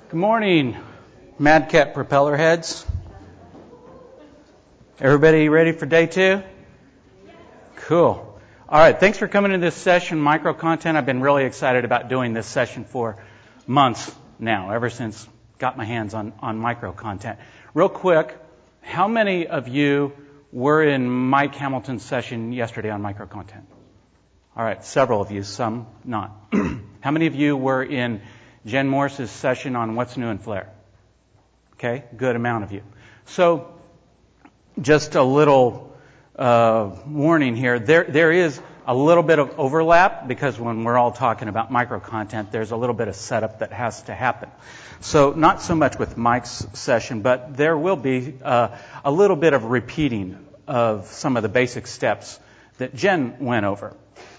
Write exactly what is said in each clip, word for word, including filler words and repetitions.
Good morning, Madcat propeller heads. Everybody ready for day two? Cool. All right, thanks for coming to this session, micro content. I've been really excited about doing this session for months now, ever since got my hands on, on micro content. Real quick, how many of you were in Mike Hamilton's session yesterday on micro content? All right, several of you, some not. How many of you were in Jen Morse's session on what's new in Flare? Okay, good amount of you. So, just a little uh, warning here. There, there is a little bit of overlap because when we're all talking about micro content, there's a little bit of setup that has to happen. So, not so much with Mike's session, but there will be uh, a little bit of repeating of some of the basic steps that Jen went over.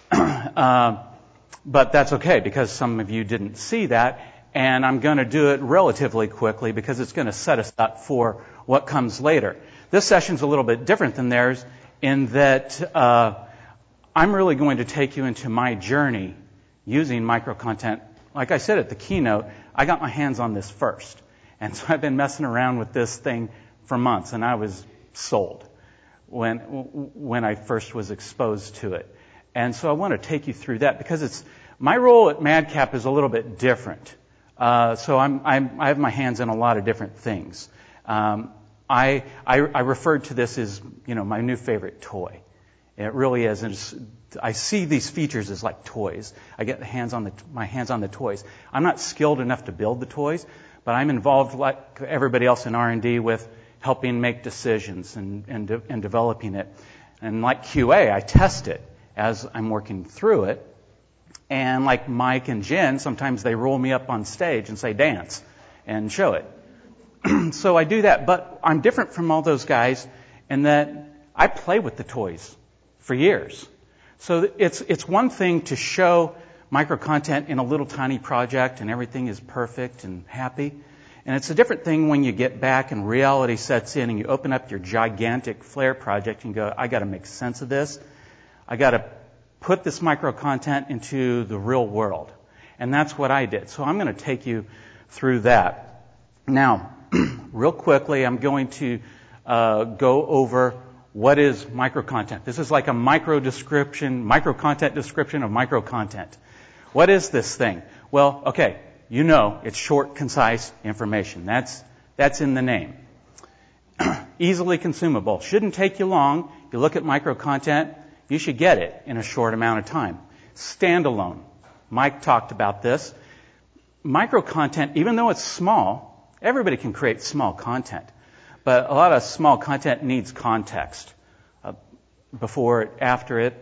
uh, But that's okay because some of you didn't see that, and I'm going to do it relatively quickly because it's going to set us up for what comes later. This session's a little bit different than theirs in that uh, I'm really going to take you into my journey using micro content. Like I said at the keynote, I got my hands on this first, and so I've been messing around with this thing for months, and I was sold when when I first was exposed to it. And so I want to take you through that because it's my role at Madcap is a little bit different. Uh, so I'm, I'm I have my hands in a lot of different things. Um, I, I I referred to this as you know my new favorite toy. It really is. And it's, I see these features as like toys. I get the hands on the my hands on the toys. I'm not skilled enough to build the toys, but I'm involved like everybody else in R and D with helping make decisions and and, de- and developing it. And like Q A, I test it as I'm working through it. And like Mike and Jen, sometimes they roll me up on stage and say, dance, and show it. So I do that, but I'm different from all those guys in that I play with the toys for years. So it's it's one thing to show micro content in a little tiny project and everything is perfect and happy. And it's a different thing when you get back and reality sets in and you open up your gigantic Flare project and go, I got to make sense of this. I got to put this micro content into the real world. And that's what I did. So I'm going to take you through that. Now, real quickly, I'm going to uh, go over what is micro content. This is like a micro description, micro content description of micro content. What is this thing? Well, okay, you know it's short, concise information. That's that's in the name. Easily consumable. Shouldn't take you long. You look at micro content, you should get it in a short amount of time. Standalone. Mike talked about this. Micro content, even though it's small, everybody can create small content. But a lot of small content needs context. Uh, before it, after it.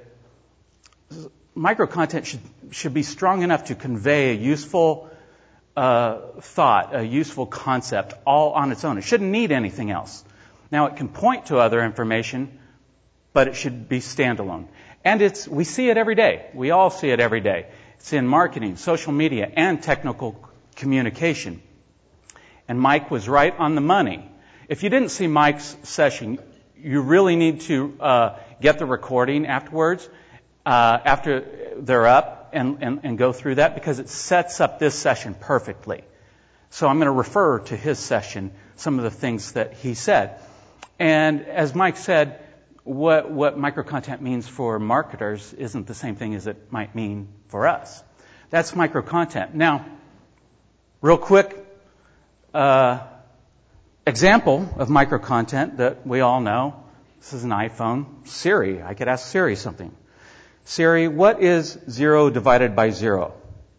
Micro content should, should be strong enough to convey a useful uh, thought, a useful concept, all on its own. It shouldn't need anything else. Now, it can point to other information, but it should be standalone. And it's we see it every day. We all see it every day. It's in marketing, social media, and technical communication. And Mike was right on the money. If you didn't see Mike's session, you really need to uh, get the recording afterwards, uh, after they're up, and, and, and go through that because it sets up this session perfectly. So I'm going to refer to his session, some of the things that he said. And as Mike said, What, what micro content means for marketers isn't the same thing as it might mean for us. That's micro content. Now, real quick uh, example of micro content that we all know. This is an iPhone. Siri. I could ask Siri something. Siri, what is zero divided by zero?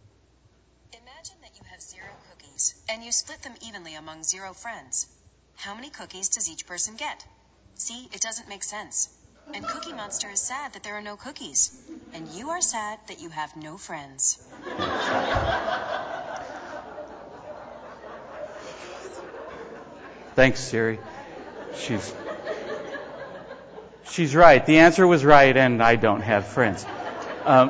Imagine that you have zero cookies and you split them evenly among zero friends. How many cookies does each person get? See, it doesn't make sense. And Cookie Monster is sad that there are no cookies. And you are sad that you have no friends. Thanks, Siri. She's she's right. The answer was right, and I don't have friends. Um,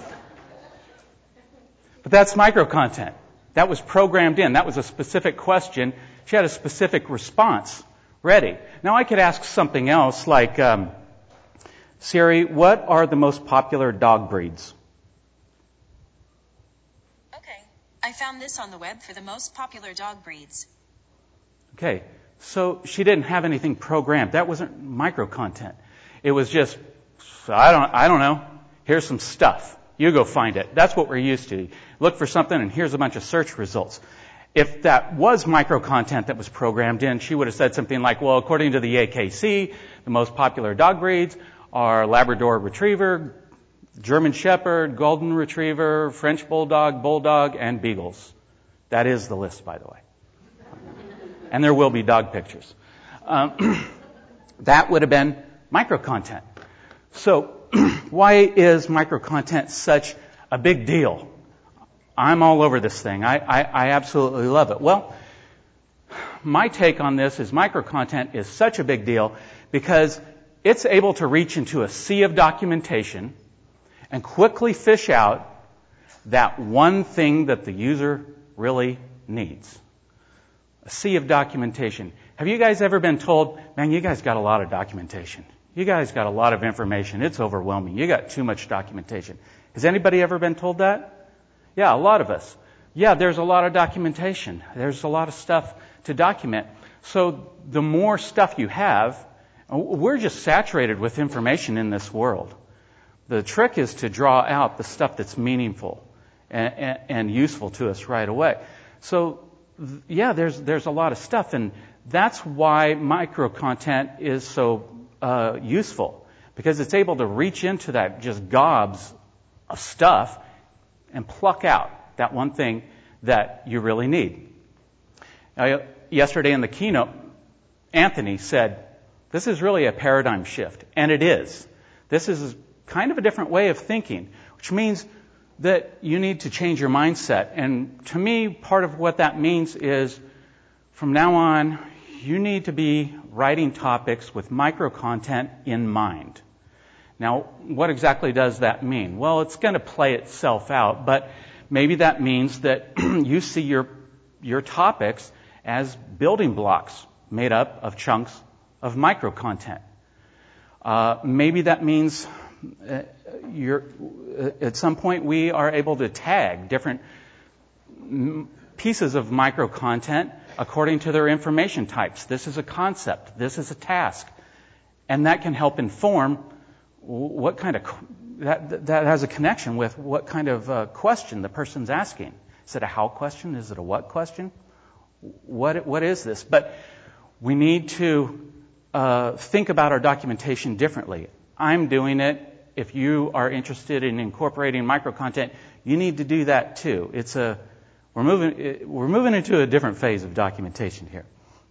but that's micro content. That was programmed in. That was a specific question. She had a specific response ready. Now I could ask something else like, um, Siri, what are the most popular dog breeds? Okay, I I found this on the web for the most popular dog breeds. Okay, so she didn't have anything programmed. That wasn't micro content. It was just, I don't, I don't know. Here's some stuff. You go find it. That's what we're used to. Look for something, and here's a bunch of search results. If that was micro content that was programmed in, she would have said something like, well, according to the A K C, the most popular dog breeds are Labrador Retriever, German Shepherd, Golden Retriever, French Bulldog, Bulldog, and Beagles. That is the list, by the way. And there will be dog pictures. Um, that would have been micro content. So why is micro content such a big deal? I'm all over this thing. I, I, I absolutely love it. Well, my take on this is micro content is such a big deal because it's able to reach into a sea of documentation and quickly fish out that one thing that the user really needs. A sea of documentation. Have you guys ever been told, man, you guys got a lot of documentation. You guys got a lot of information. It's overwhelming. You got too much documentation. Has anybody ever been told that? Yeah, a lot of us. Yeah, there's a lot of documentation. There's a lot of stuff to document. So the more stuff you have, we're just saturated with information in this world. The trick is to draw out the stuff that's meaningful and, and, and useful to us right away. So, yeah, there's there's a lot of stuff, and that's why micro content is so uh, useful, because it's able to reach into that just gobs of stuff and pluck out that one thing that you really need. Now, yesterday in the keynote, Anthony said, this is really a paradigm shift, and it is. This is kind of a different way of thinking, which means that you need to change your mindset. And to me, part of what that means is from now on, you need to be writing topics with micro content in mind. Now, what exactly does that mean? Well, it's going to play itself out, but maybe that means that you see your your topics as building blocks made up of chunks of micro content. Uh, maybe that means uh, you're, uh, at some point we are able to tag different m- pieces of micro content according to their information types. This is a concept. This is a task. And that can help inform what kind of, that, that has a connection with what kind of uh, question the person's asking. Is it a how question? Is it a what question? What What is this? But we need to uh, think about our documentation differently. I'm doing it. If you are interested in incorporating micro content, you need to do that too. It's a we're moving we're moving into a different phase of documentation here.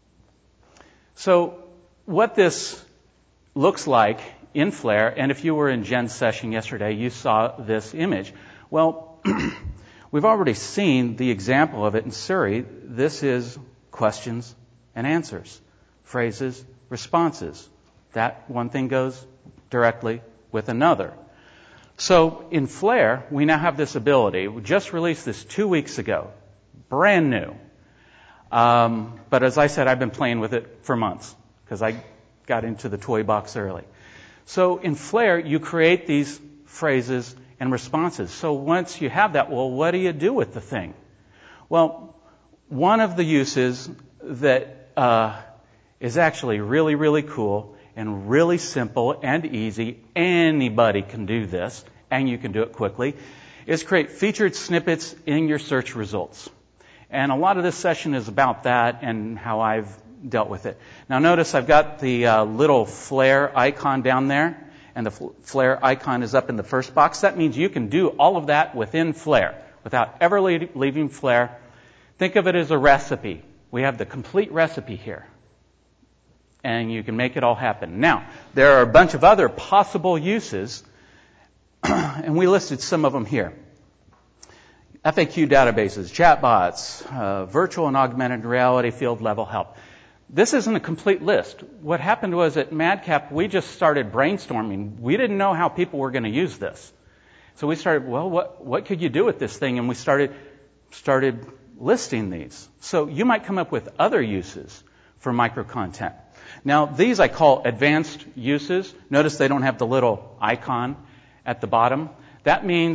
So what this looks like in Flare, and if you were in Jen's session yesterday, you saw this image. Well, we've already seen the example of it in Surrey. This is questions and answers, phrases, responses. That one thing goes directly with another. So in Flare, we now have this ability. We just released this two weeks ago, brand new. Um, but as I said, I've been playing with it for months because I got into the toy box early. So in Flare, you create these phrases and responses. So once you have that, well, what do you do with the thing? Well, one of the uses that uh, is actually really, really cool and really simple and easy, anybody can do this, and you can do it quickly, is create featured snippets in your search results. And a lot of this session is about that and how I've dealt with it. Now notice I've got the uh, little Flare icon down there, and the Flare icon is up in the first box. That means you can do all of that within Flare without ever leaving Flare. Think of it as a recipe. We have the complete recipe here, and you can make it all happen. Now, there are a bunch of other possible uses, and we listed some of them here. F A Q databases, chatbots, uh, virtual and augmented reality field level help. This isn't a complete list. What happened was at MadCap, we just started brainstorming. We didn't know how people were going to use this. So we started, well, what, what could you do with this thing? And we started, started listing these. So you might come up with other uses for micro content. Now, these I call advanced uses. Notice they don't have the little icon at the bottom. That means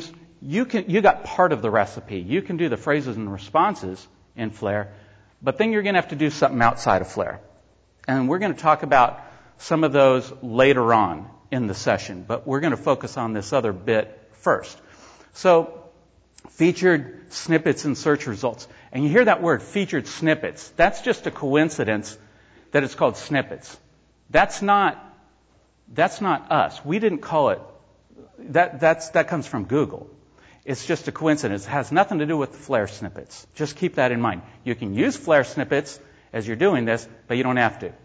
you can you got part of the recipe. You can do the phrases and responses in Flare, but then you're going to have to do something outside of Flare. And we're going to talk about some of those later on in the session, but we're going to focus on this other bit first. So, featured snippets and search results. And you hear that word, featured snippets. That's just a coincidence that it's called snippets. That's not, that's not us. We didn't call it, that, that's, that comes from Google. It's just a coincidence. It has nothing to do with the Flare snippets. Just keep that in mind. You can use Flare snippets as you're doing this, but you don't have to.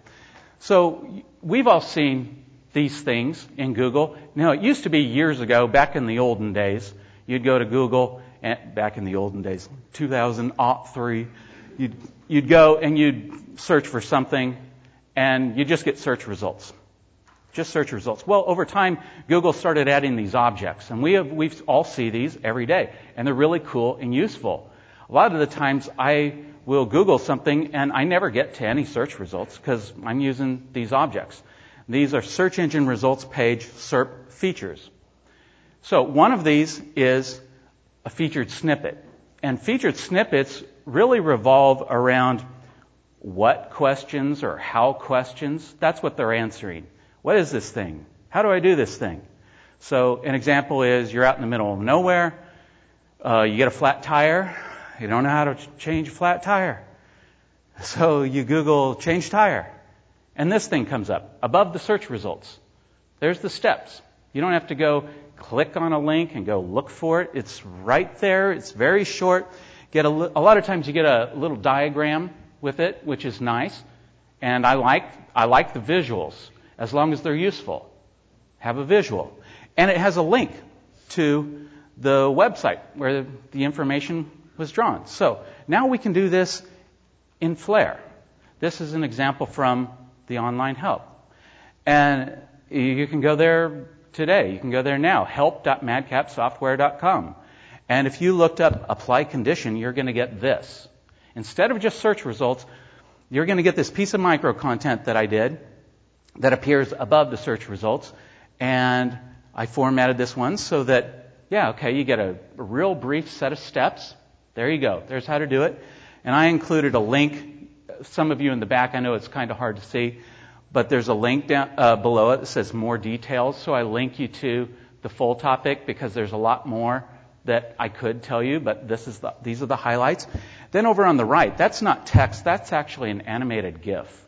So we've all seen these things in Google. Now, it used to be years ago, back in the olden days, you'd go to Google, and back in the olden days, two thousand three, you'd, you'd go and you'd search for something, and you just get search results. Just search results. Well, over time, Google started adding these objects, and we have, we all see these every day, and they're really cool and useful. A lot of the times, I will Google something, and I never get to any search results because I'm using these objects. These are search engine results page S E R P features. So one of these is a featured snippet, and featured snippets really revolve around what questions or how questions. That's what they're answering. What is this thing? How do I do this thing? So an example is you're out in the middle of nowhere. Uh, you get a flat tire. You don't know how to change a flat tire. So you Google change tire. And this thing comes up above the search results. There's the steps. You don't have to go click on a link and go look for it. It's right there. It's very short. Get a, a lot of times you get a little diagram with it, which is nice. And I like I like the visuals. As long as they're useful, have a visual. And it has a link to the website where the information was drawn. So now we can do this in Flare. This is an example from the online help. And you can go there today. You can go there now, help dot madcap software dot com. And if you looked up apply condition, you're going to get this. Instead of just search results, you're going to get this piece of micro content that I did that appears above the search results. And I formatted this one so that, yeah, okay, you get a, a real brief set of steps. There you go. There's how to do it. And I included a link. Some of you in the back, I know it's kind of hard to see, but there's a link down uh, below it that says more details. So I link you to the full topic because there's a lot more that I could tell you, but this is the, these are the highlights. Then over on the right, that's not text. That's actually an animated GIF.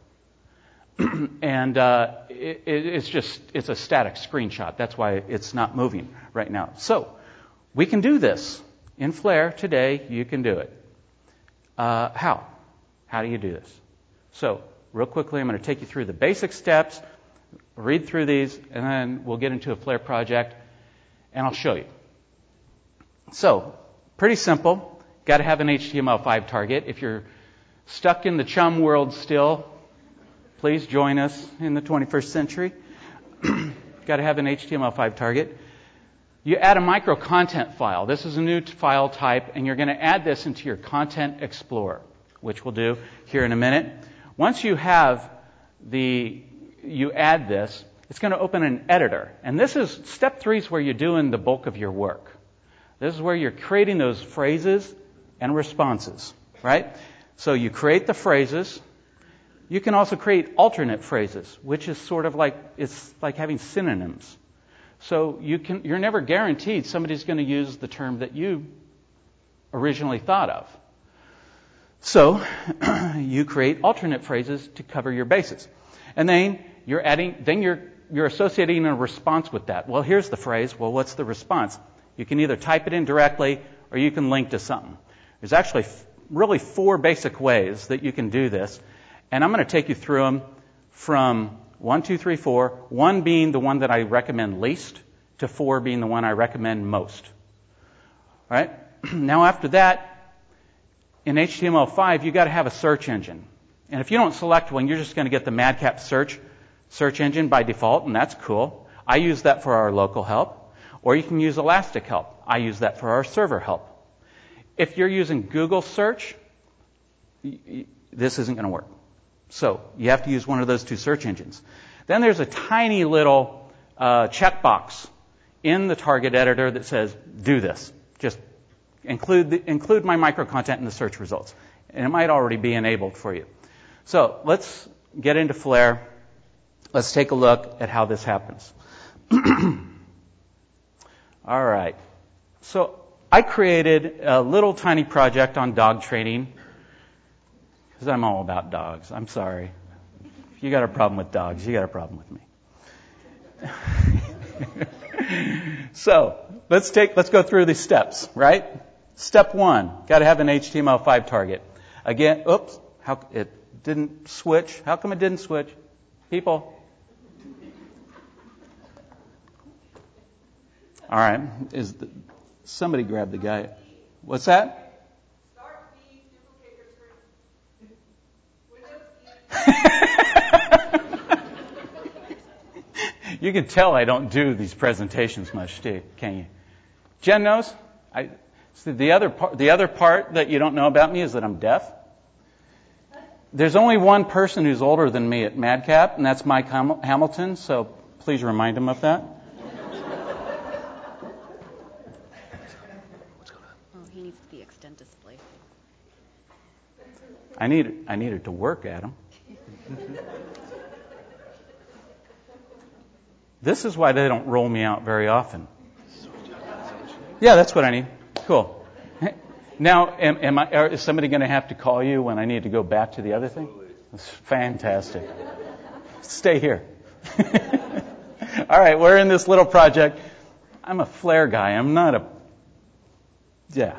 And uh, it, it's just, it's a static screenshot. That's why it's not moving right now. So we can do this. In Flare today, you can do it. Uh, how? How do you do this? So real quickly, I'm going to take you through the basic steps, read through these, and then we'll get into a Flare project, and I'll show you. So pretty simple. Got to have an H T M L five target. If you're stuck in the chum world still, please join us in the twenty-first century. Got to have an H T M L five target. You add a micro content file. This is a new file type, and you're going to add this into your Content Explorer, which we'll do here in a minute. Once you have the, you add this, it's going to open an editor. And this is, step three is where you're doing the bulk of your work. This is where you're creating those phrases and responses, right? So you create the phrases. You can also create alternate phrases, which is sort of like, it's like having synonyms. So you can, you're never guaranteed somebody's going to use the term that you originally thought of. So you create alternate phrases to cover your bases. And then you're adding, then you're, you're associating a response with that. Well, here's the phrase. Well, what's the response? You can either type it in directly or you can link to something. There's actually f- really four basic ways that you can do this. And I'm going to take you through them from one, two, three, four, one being the one that I recommend least, to four being the one I recommend most. All right? Now after that, in H T M L five, you've got to have a search engine. And if you don't select one, you're just going to get the Madcap search search engine by default, and that's cool. I use that for our local help. Or you can use Elastic Help. I use that for our server help. If you're using Google Search, this isn't going to work. So you have to use one of those two search engines. Then there's a tiny little uh, checkbox in the target editor that says, do this. Just include the, include my micro content in the search results. And it might already be enabled for you. So let's get into Flare. Let's take a look at how this happens. All right. So I created a little tiny project on dog training because I'm all about dogs. I'm sorry. If you got a problem with dogs, you got a problem with me. So let's take let's go through these steps, right? Step one, got to have an H T M L five target. Again, oops, how it didn't switch. How come it didn't switch? People. All right, is the, somebody grab the guy? What's that? Start B, duplicate your screen. You can tell I don't do these presentations much, too, can you? Jen knows. I, so the other part, the other part that you don't know about me is that I'm deaf. There's only one person who's older than me at Madcap, and that's Mike Ham- Hamilton. So please remind him of that. Oh, he needs the extend display. I need I need it to work, Adam. This is why they don't roll me out very often. Yeah, that's what I need. Cool. Now, am, am I, is somebody going to have to call you when I need to go back to the other thing? That's fantastic. Stay here. All right, we're in this little project. I'm a Flare guy. I'm not a... Yeah.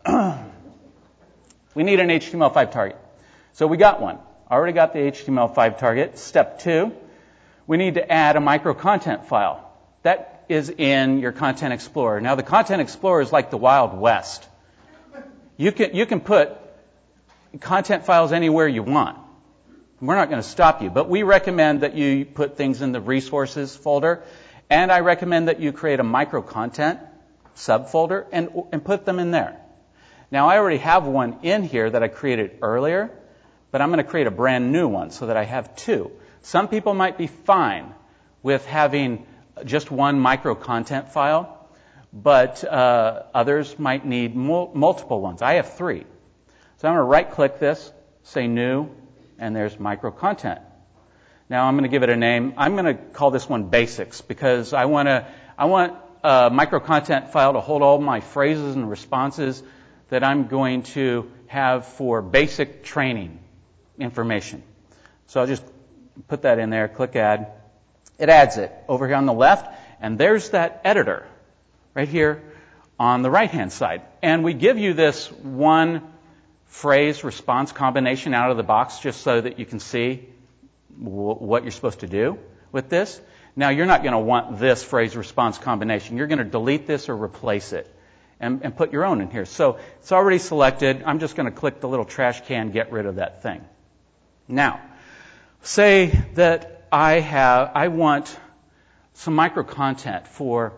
We need an H T M L five target. So we got one. Already got the H T M L five target. Step two, we need to add a micro content file. That is in your Content Explorer. Now, the Content Explorer is like the Wild West. You can you can put content files anywhere you want. We're not going to stop you, but we recommend that you put things in the resources folder, and I recommend that you create a micro content subfolder and and put them in there. Now, I already have one in here that I created earlier, but I'm going to create a brand new one so that I have two. Some people might be fine with having just one micro content file, but uh, others might need mul- multiple ones. I have three. So I'm going to right-click this, say New, and there's micro content. Now I'm going to give it a name. I'm going to call this one Basics because I want to. I want a micro content file to hold all my phrases and responses that I'm going to have for basic training information. So I'll just put that in there, click Add. It adds it over here on the left, and there's that editor right here on the right-hand side. And we give you this one phrase response combination out of the box just so that you can see w- what you're supposed to do with this. Now, you're not going to want this phrase response combination. You're going to delete this or replace it and, and put your own in here. So it's already selected. I'm just going to click the little trash can, get rid of that thing. Now, say that I have, I want some micro content for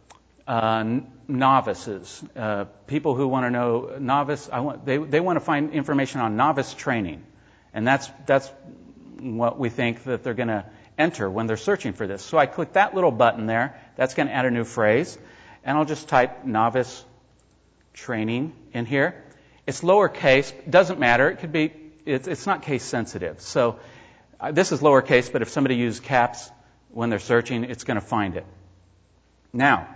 uh, novices, uh, people who want to know novice. I want they they want to find information on novice training, and that's that's what we think that they're going to enter when they're searching for this. So I click that little button there. That's going to add a new phrase, and I'll just type novice training in here. It's lowercase, doesn't matter. It could be. It's, it's not case sensitive. So uh, this is lowercase, but if somebody uses caps when they're searching, it's going to find it. Now,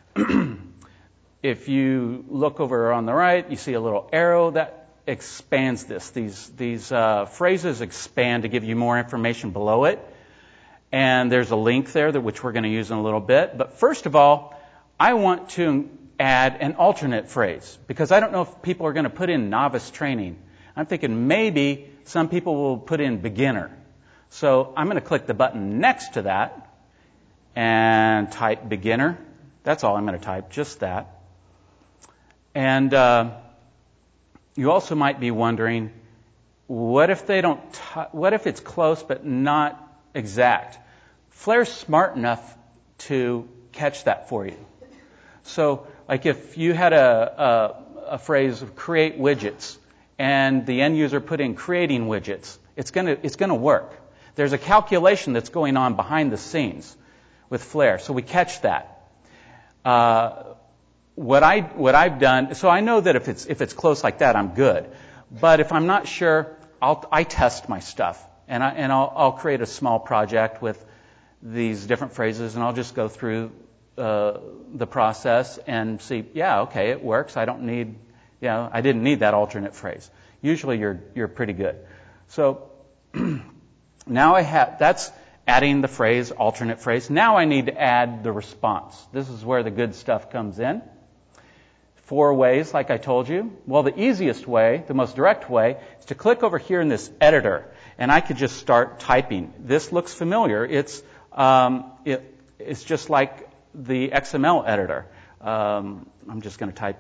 if you look over on the right, you see a little arrow that expands this. These these uh, phrases expand to give you more information below it. And there's a link there, that which we're going to use in a little bit. But first of all, I want to add an alternate phrase, because I don't know if people are going to put in novice training. I'm thinking maybe some people will put in beginner. So I'm going to click the button next to that and type beginner. That's all I'm going to type, just that. And uh, you also might be wondering, what if they don't? T- what if it's close but not exact? Flare's smart enough to catch that for you. So, like if you had a, a, a phrase of create widgets, and the end user put in creating widgets, it's going to it's going to work. There's a calculation that's going on behind the scenes with Flare, so we catch that. Uh, what I what I've done, so I know that if it's if it's close like that, I'm good. But if I'm not sure, I'll I test my stuff, and I and I'll I'll create a small project with these different phrases, and I'll just go through uh, the process and see, yeah, okay, it works. I don't need, you know, I didn't need that alternate phrase. Usually, you're you're pretty good. So now I have that's adding the phrase, alternate phrase. Now I need to add the response. This is where the good stuff comes in. Four ways, like I told you. Well, the easiest way, the most direct way, is to click over here in this editor, and I could just start typing. This looks familiar. It's um, it, it's just like the X M L editor. Um, I'm just going to type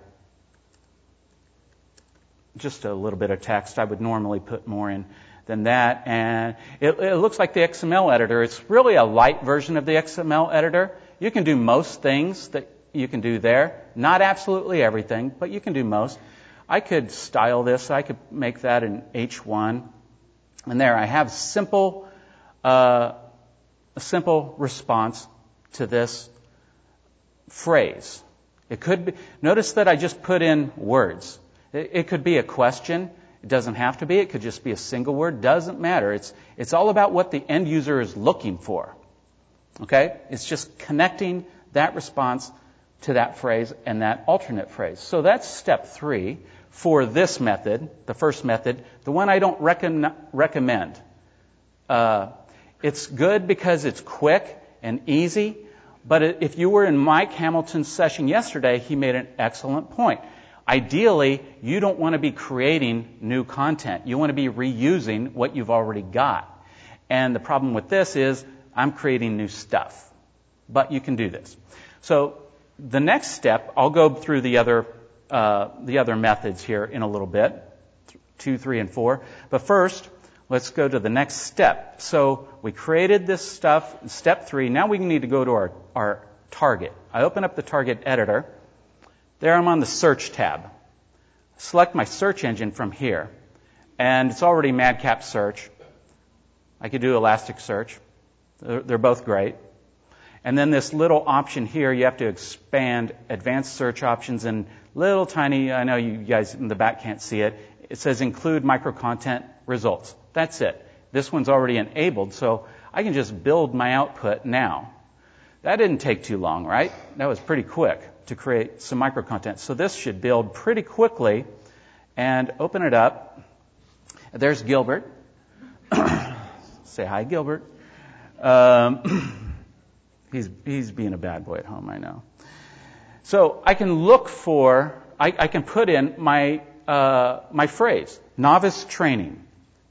just a little bit of text. I would normally put more in than that, and it, it looks like the X M L editor. It's really a light version of the X M L editor. You can do most things that you can do there. Not absolutely everything, but you can do most. I could style this. I could make that an H one. And there I have simple, uh, a simple response to this phrase. It could be, notice that I just put in words. It, it could be a question. It doesn't have to be. It could just be a single word. Doesn't matter. It's, it's all about what the end user is looking for. Okay? It's just connecting that response to that phrase and that alternate phrase. So that's step three for this method, the first method, the one I don't recon- recommend. Uh, it's good because it's quick and easy, but if you were in Mike Hamilton's session yesterday, he made an excellent point. Ideally, you don't want to be creating new content. You want to be reusing what you've already got. And the problem with this is I'm creating new stuff. But you can do this. So the next step, I'll go through the other uh, the other methods here in a little bit, two, three, and four. But first, let's go to the next step. So we created this stuff, step three. Now we need to go to our, our target. I open up the target editor. There I'm on the search tab. Select my search engine from here. And it's already Madcap Search. I could do Elasticsearch. They're, they're both great. And then this little option here, you have to expand advanced search options and little tiny, I know you guys in the back can't see it, it says include micro-content results. That's it. This one's already enabled, so I can just build my output now. That didn't take too long, right? That was pretty quick to create some micro-content. So this should build pretty quickly, and open it up. There's Gilbert. Say hi, Gilbert. Um, He's he's being a bad boy at home, I know. So I can look for, I, I can put in my uh, my phrase, novice training.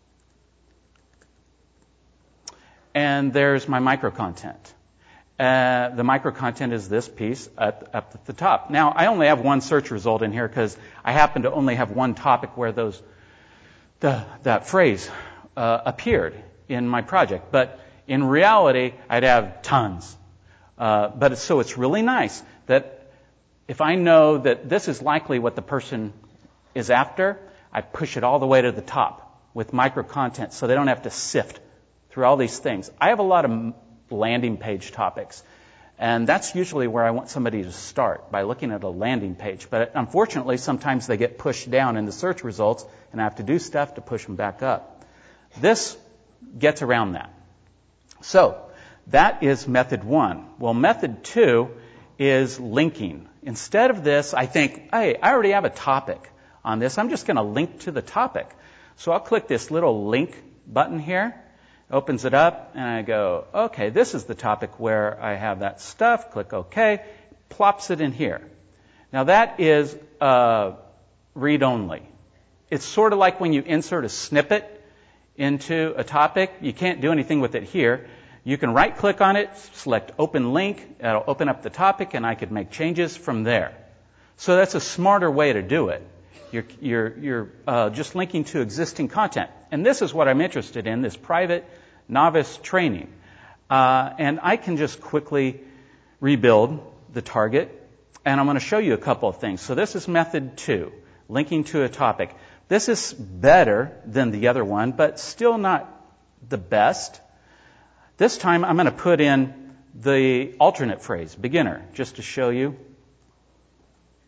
And there's my micro-content. Uh, the micro-content is this piece at, up at the top. Now, I only have one search result in here because I happen to only have one topic where those the, that phrase uh, appeared in my project. But in reality, I'd have tons. Uh, but it's, so it's really nice that if I know that this is likely what the person is after, I push it all the way to the top with micro-content so they don't have to sift through all these things. I have a lot of landing page topics, and that's usually where I want somebody to start, by looking at a landing page. But unfortunately, sometimes they get pushed down in the search results, and I have to do stuff to push them back up. This gets around that. So that is method one. Well, method two is linking. Instead of this, I think, hey, I already have a topic on this. I'm just going to link to the topic. So I'll click this little link button here. Opens it up, and I go, okay, this is the topic where I have that stuff. Click OK. Plops it in here. Now that is uh, read-only. It's sort of like when you insert a snippet into a topic. You can't do anything with it here. You can right-click on it, select Open Link. That'll open up the topic, and I could make changes from there. So that's a smarter way to do it. You're, you're, you're uh, just linking to existing content. And this is what I'm interested in, this private novice training. Uh, and I can just quickly rebuild the target. And I'm going to show you a couple of things. So this is method two, linking to a topic. This is better than the other one, but still not the best. This time I'm going to put in the alternate phrase, beginner, just to show you.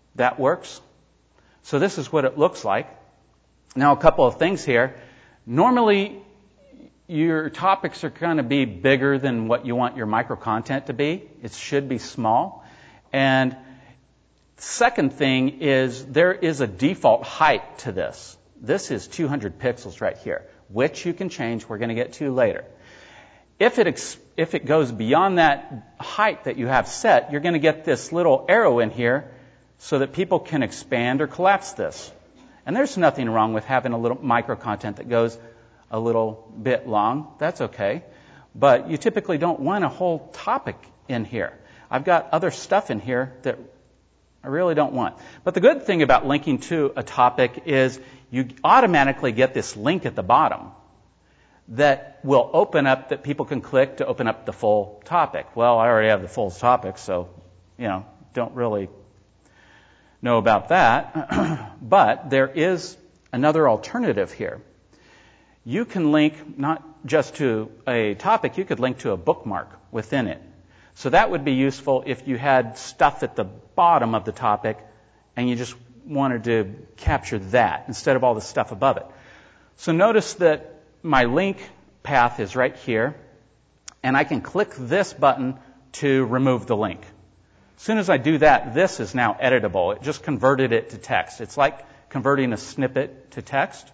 That works. So this is what it looks like. Now, a couple of things here. Normally, your topics are going to be bigger than what you want your micro content to be. It should be small. And second thing is there is a default height to this. This is two hundred pixels right here, which you can change. We're going to get to later. If it ex- if it goes beyond that height that you have set, you're going to get this little arrow in here so that people can expand or collapse this. And there's nothing wrong with having a little micro content that goes a little bit long. That's okay. But you typically don't want a whole topic in here. I've got other stuff in here that I really don't want. But the good thing about linking to a topic is you automatically get this link at the bottom that will open up, that people can click to open up the full topic. Well, I already have the full topic, so, you know, don't really know about that. But there is another alternative here. You can link not just to a topic, you could link to a bookmark within it. So that would be useful if you had stuff at the bottom of the topic and you just wanted to capture that instead of all the stuff above it. So notice that my link path is right here, and I can click this button to remove the link. As soon as I do that, this is now editable. It just converted it to text. It's like converting a snippet to text.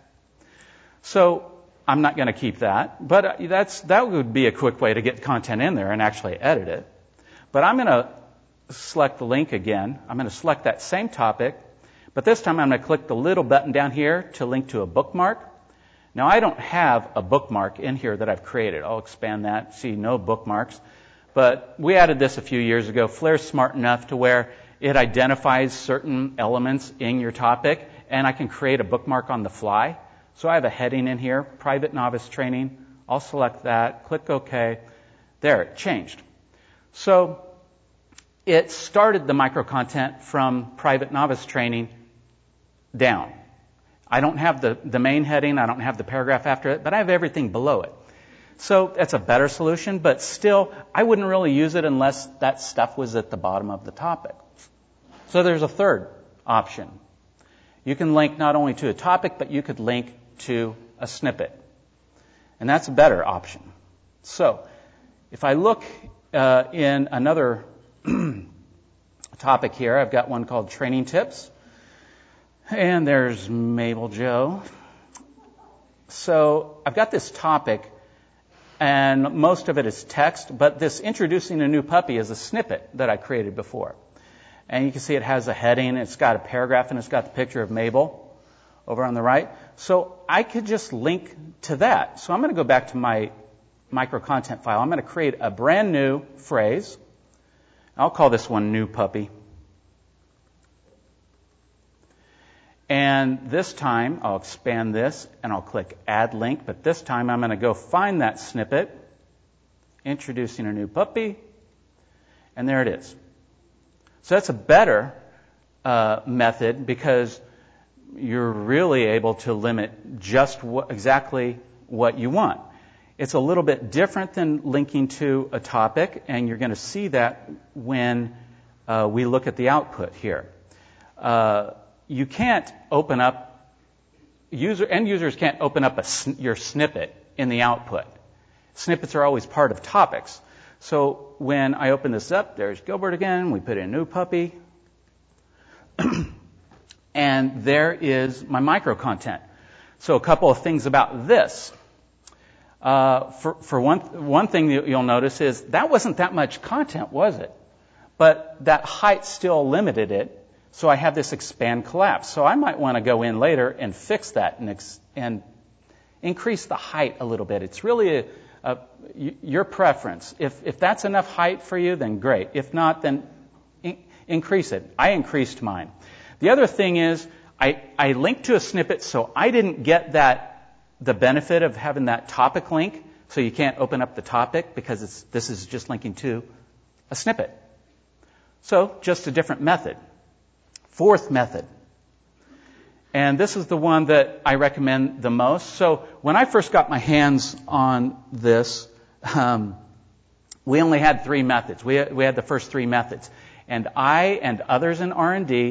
So I'm not going to keep that, but that's that would be a quick way to get content in there and actually edit it. But I'm going to select the link again. I'm going to select that same topic, but this time I'm going to click the little button down here to link to a bookmark. Now, I don't have a bookmark in here that I've created. I'll expand that, see no bookmarks. But we added this a few years ago. Flair's smart enough to where it identifies certain elements in your topic, and I can create a bookmark on the fly. So I have a heading in here, Private Novice Training. I'll select that, click OK. There, it changed. So it started the micro content from Private Novice Training down. I don't have the, the main heading, I don't have the paragraph after it, but I have everything below it. So that's a better solution, but still, I wouldn't really use it unless that stuff was at the bottom of the topic. So there's a third option. You can link not only to a topic, but you could link to a snippet. And that's a better option. So if I look uh, in another topic here, I've got one called Training Tips. And there's Mabel Jo. So I've got this topic, and most of it is text, but this introducing a new puppy is a snippet that I created before. And you can see it has a heading, it's got a paragraph, and it's got the picture of Mabel over on the right. So I could just link to that. So I'm going to go back to my micro content file. I'm going to create a brand new phrase. I'll call this one New Puppy. And this time, I'll expand this, and I'll click Add Link. But this time, I'm going to go find that snippet, introducing a new puppy, and there it is. So that's a better uh, method because you're really able to limit just what, exactly what you want. It's a little bit different than linking to a topic, and you're going to see that when uh, we look at the output here. Uh, You can't open up, user end users can't open up a, your snippet in the output. Snippets are always part of topics. So when I open this up, there's Gilbert again. We put in New Puppy. And there is my micro content. So a couple of things about this. Uh, for for one, one thing you'll notice is that wasn't that much content, was it? But that height still limited it. So I have this expand collapse. So I might want to go in later and fix that and, ex- and increase the height a little bit. It's really a, a, your preference. If, if that's enough height for you, then great. If not, then in- increase it. I increased mine. The other thing is I, I linked to a snippet, so I didn't get that the benefit of having that topic link. So you can't open up the topic because it's, this is just linking to a snippet. So just a different method. Fourth method, and this is the one that I recommend the most. So when I first got my hands on this, um, we only had three methods. We had, we had the first three methods, and I and others in R and D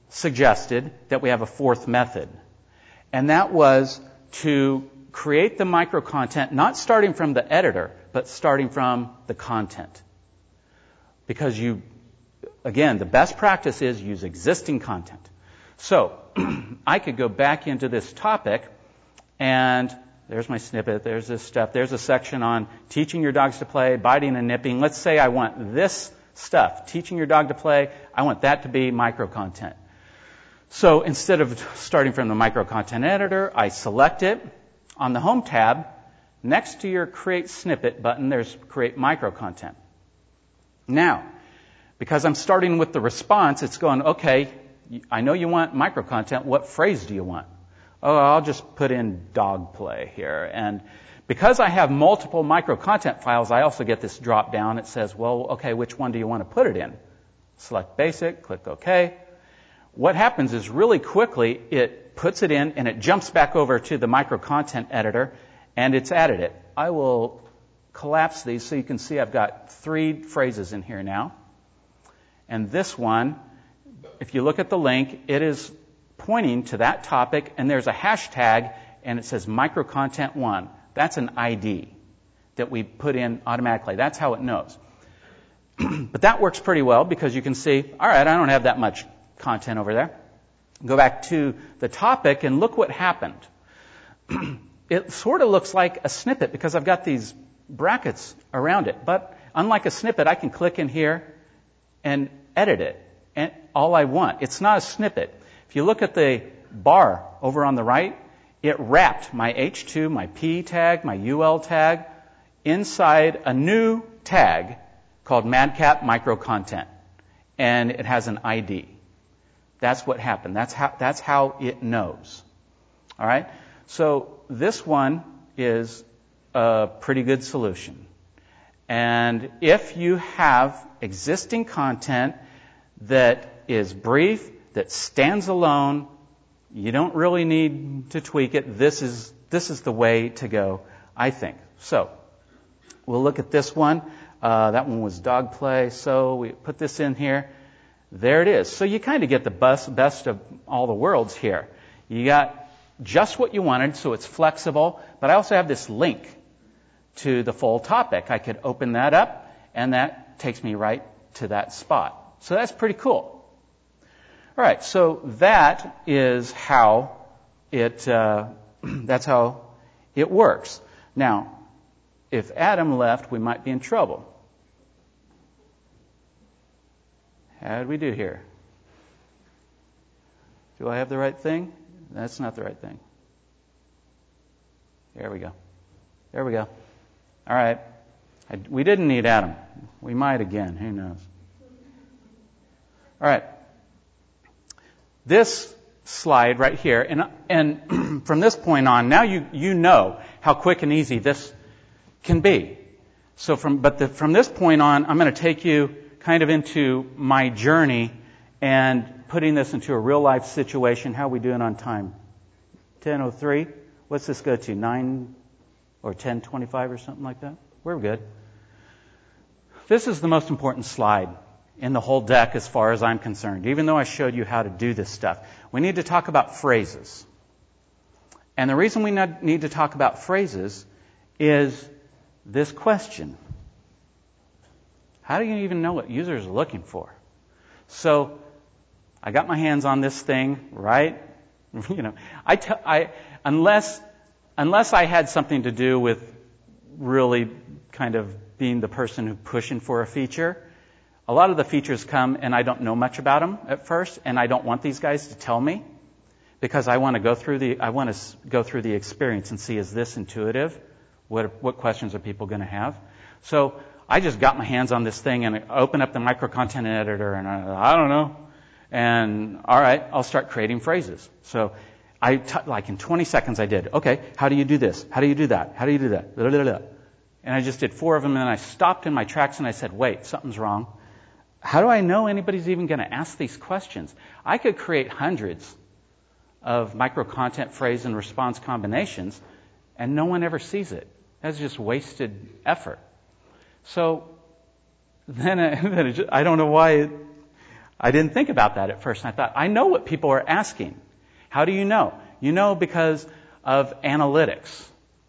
suggested that we have a fourth method. And that was to create the micro content, not starting from the editor, but starting from the content. Because you, again, the best practice is use existing content. So, I could go back into this topic, and there's my snippet, there's this stuff, there's a section on teaching your dogs to play, biting and nipping. Let's say I want this stuff, teaching your dog to play, I want that to be micro content. So instead of starting from the micro content editor, I select it. On the Home tab, next to your Create Snippet button, there's Create Micro Content. Now, because I'm starting with the response, it's going, okay, I know you want micro content. What phrase do you want? Oh, I'll just put in dog play here. And because I have multiple micro content files, I also get this drop down. It says, well, okay, which one do you want to put it in? Select Basic, click OK. What happens is really quickly it puts it in and it jumps back over to the micro content editor and it's added it. I will collapse these so you can see I've got three phrases in here now. And this one, if you look at the link, it is pointing to that topic and there's a hashtag and it says micro content one. That's an I D that we put in automatically. That's how it knows. But that works pretty well because you can see, all right, I don't have that much content over there. Go back to the topic and look what happened. It sort of looks like a snippet because I've got these brackets around it. But unlike a snippet, I can click in here and edit it. And all I want. It's not a snippet. If you look at the bar over on the right, it wrapped my H two, my P tag, my U L tag inside a new tag called Madcap Micro Content. And it has an I D. That's what happened. That's how, that's how it knows. All right? So this one is a pretty good solution. And if you have existing content that is brief, that stands alone, you don't really need to tweak it. This is, this is the way to go, I think. So, we'll look at this one. Uh, that one was dog play. So we put this in here. There it is. So you kind of get the best, best of all the worlds here. You got just what you wanted, so it's flexible. But I also have this link to the full topic. I could open that up, and that takes me right to that spot. So that's pretty cool. All right, so that is how it, uh, that's how it works. Now, if Adam left, we might be in trouble. How did we do here? Do I have the right thing? That's not the right thing. There we go. There we go. All right. I, we didn't need Adam. We might again. Who knows? All right. This slide right here, and, and from this point on, now you, you know how quick and easy this can be. So from, but the, from this point on, I'm going to take you kind of into my journey and putting this into a real life situation. How are we doing on time? ten oh three? What's this go to? nine or ten twenty-five or something like that? We're good. This is the most important slide in the whole deck as far as I'm concerned, even though I showed you how to do this stuff. We need to talk about phrases. And the reason we need to talk about phrases is this question. How do you even know what users are looking for? So, I got my hands on this thing, right? You know, I, t- I unless unless I had something to do with really kind of being the person who's pushing for a feature, a lot of the features come and I don't know much about them at first, and I don't want these guys to tell me because I want to go through the I want to go through the experience and see, is this intuitive? What what questions are people going to have? So I just got my hands on this thing and I open up the micro content editor and I, I don't know. And all right, I'll start creating phrases. So I t- like in twenty seconds I did. Okay, how do you do this? How do you do that? How do you do that? Blah, blah, blah. And I just did four of them, and then I stopped in my tracks and I said, wait, something's wrong. How do I know anybody's even going to ask these questions? I could create hundreds of micro content phrase and response combinations, and no one ever sees it. That's just wasted effort. So then I, then it just, I don't know why it, I didn't think about that at first. And I thought, I know what people are asking. How do you know? You know because of analytics.